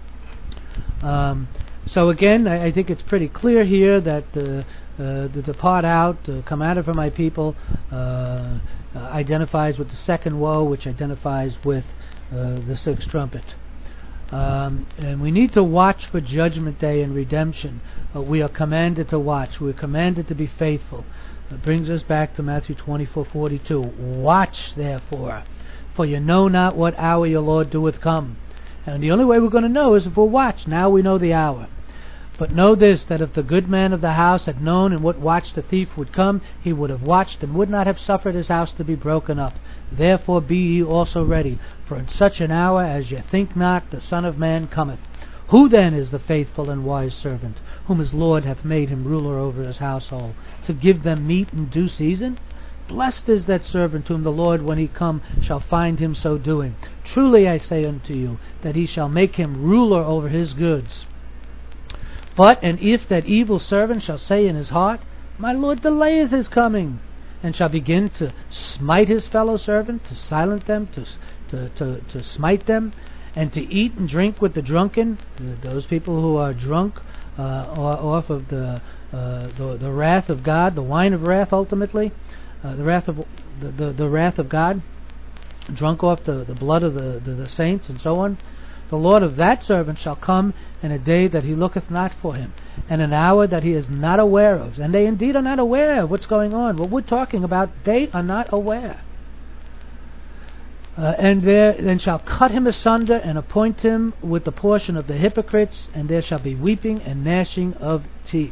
Um, so again, I, I think it's pretty clear here that the, uh, the depart out, uh, come out of her, my people, uh, uh, identifies with the second woe, which identifies with uh, the sixth trumpet. Um, and we need to watch for Judgment Day and redemption. Uh, we are commanded to watch. We are commanded to be faithful. It brings us back to Matthew twenty-four forty-two. Watch, therefore, for you know not what hour your Lord doeth come. And the only way we're going to know is if we'll watch. Now we know the hour. But know this, that if the good man of the house had known in what watch the thief would come, he would have watched and would not have suffered his house to be broken up. Therefore be ye also ready, for in such an hour as ye think not, the Son of Man cometh. Who then is the faithful and wise servant, whom his Lord hath made him ruler over his household, to give them meat in due season? Blessed is that servant whom the Lord, when he come, shall find him so doing. Truly I say unto you, that he shall make him ruler over his goods. But, and if that evil servant shall say in his heart, My Lord delayeth his coming, and shall begin to smite his fellow servant, to silence them, to, to, to, to smite them, and to eat and drink with the drunken, those people who are drunk uh, off of the, uh, the the wrath of God, the wine of wrath ultimately, uh, the wrath of the, the, the wrath of God, drunk off the, the blood of the, the, the saints and so on. The Lord of that servant shall come in a day that he looketh not for him, and an hour that he is not aware of. And they indeed are not aware of what's going on. What we're talking about, they are not aware. Uh, and there then shall cut him asunder, and appoint him with the portion of the hypocrites, and there shall be weeping and gnashing of teeth.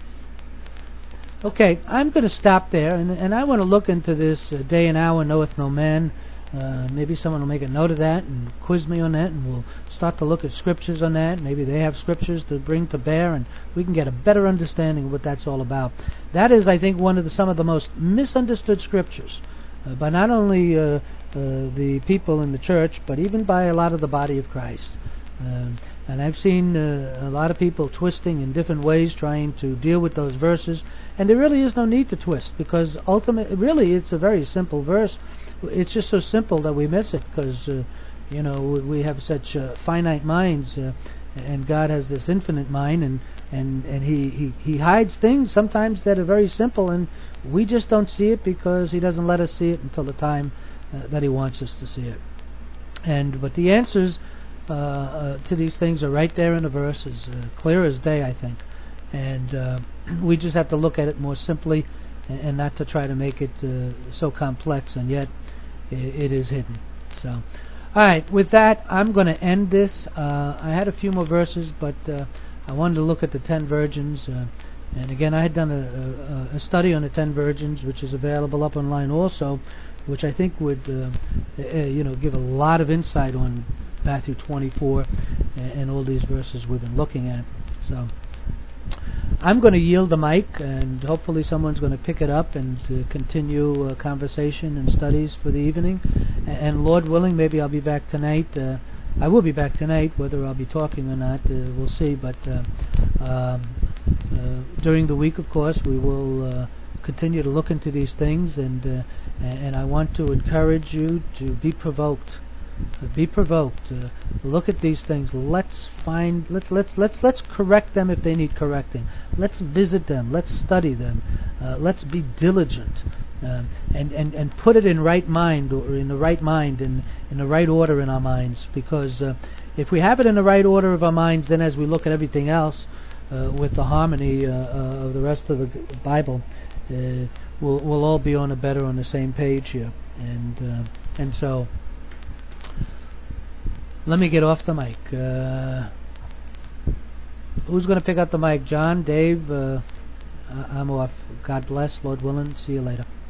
Okay, I'm going to stop there, and, and I want to look into this uh, day and hour knoweth no man. Uh, maybe someone will make a note of that and quiz me on that, and we'll start to look at scriptures on that. Maybe they have scriptures to bring to bear, and we can get a better understanding of what that's all about. That is, I think, one of the, some of the most misunderstood scriptures uh, by not only uh, uh, the people in the church, but even by a lot of the body of Christ. Um, and I've seen uh, a lot of people twisting in different ways, trying to deal with those verses, and there really is no need to twist, because ultimately, really, it's a very simple verse. It's just so simple that we miss it, because uh, you know we have such uh, finite minds, uh, and God has this infinite mind, and and and he, he he hides things sometimes that are very simple, and we just don't see it because He doesn't let us see it until the time uh, that He wants us to see it. And but the answers uh, uh, to these things are right there in the verses, uh, clear as day, I think, and uh, we just have to look at it more simply, and, and not to try to make it uh, so complex, and yet it is hidden. So, alright, with that, I'm going to end this. Uh, I had a few more verses, but uh, I wanted to look at the ten virgins. Uh, and again, I had done a, a, a study on the ten virgins, which is available up online also, which I think would uh, uh, you know, give a lot of insight on Matthew twenty-four and, and all these verses we've been looking at. So, I'm going to yield the mic, and hopefully someone's going to pick it up and uh, continue uh, conversation and studies for the evening. And, and Lord willing, maybe I'll be back tonight. Uh, I will be back tonight, whether I'll be talking or not, uh, we'll see. But uh, um, uh, during the week, of course, we will uh, continue to look into these things, and uh, and I want to encourage you to be provoked. Be provoked. Uh, look at these things. Let's find. Let's let's let's let's correct them if they need correcting. Let's visit them. Let's study them. Uh, let's be diligent, um, and and and put it in right mind, or in the right mind, in in the right order in our minds. Because uh, if we have it in the right order of our minds, then as we look at everything else uh, with the harmony uh, uh, of the rest of the Bible, uh, we'll we'll all be on a better on the same page here. And uh, and so. Let me get off the mic. Uh, who's going to pick up the mic? John, Dave? Uh, I'm off. God bless. Lord willing. See you later.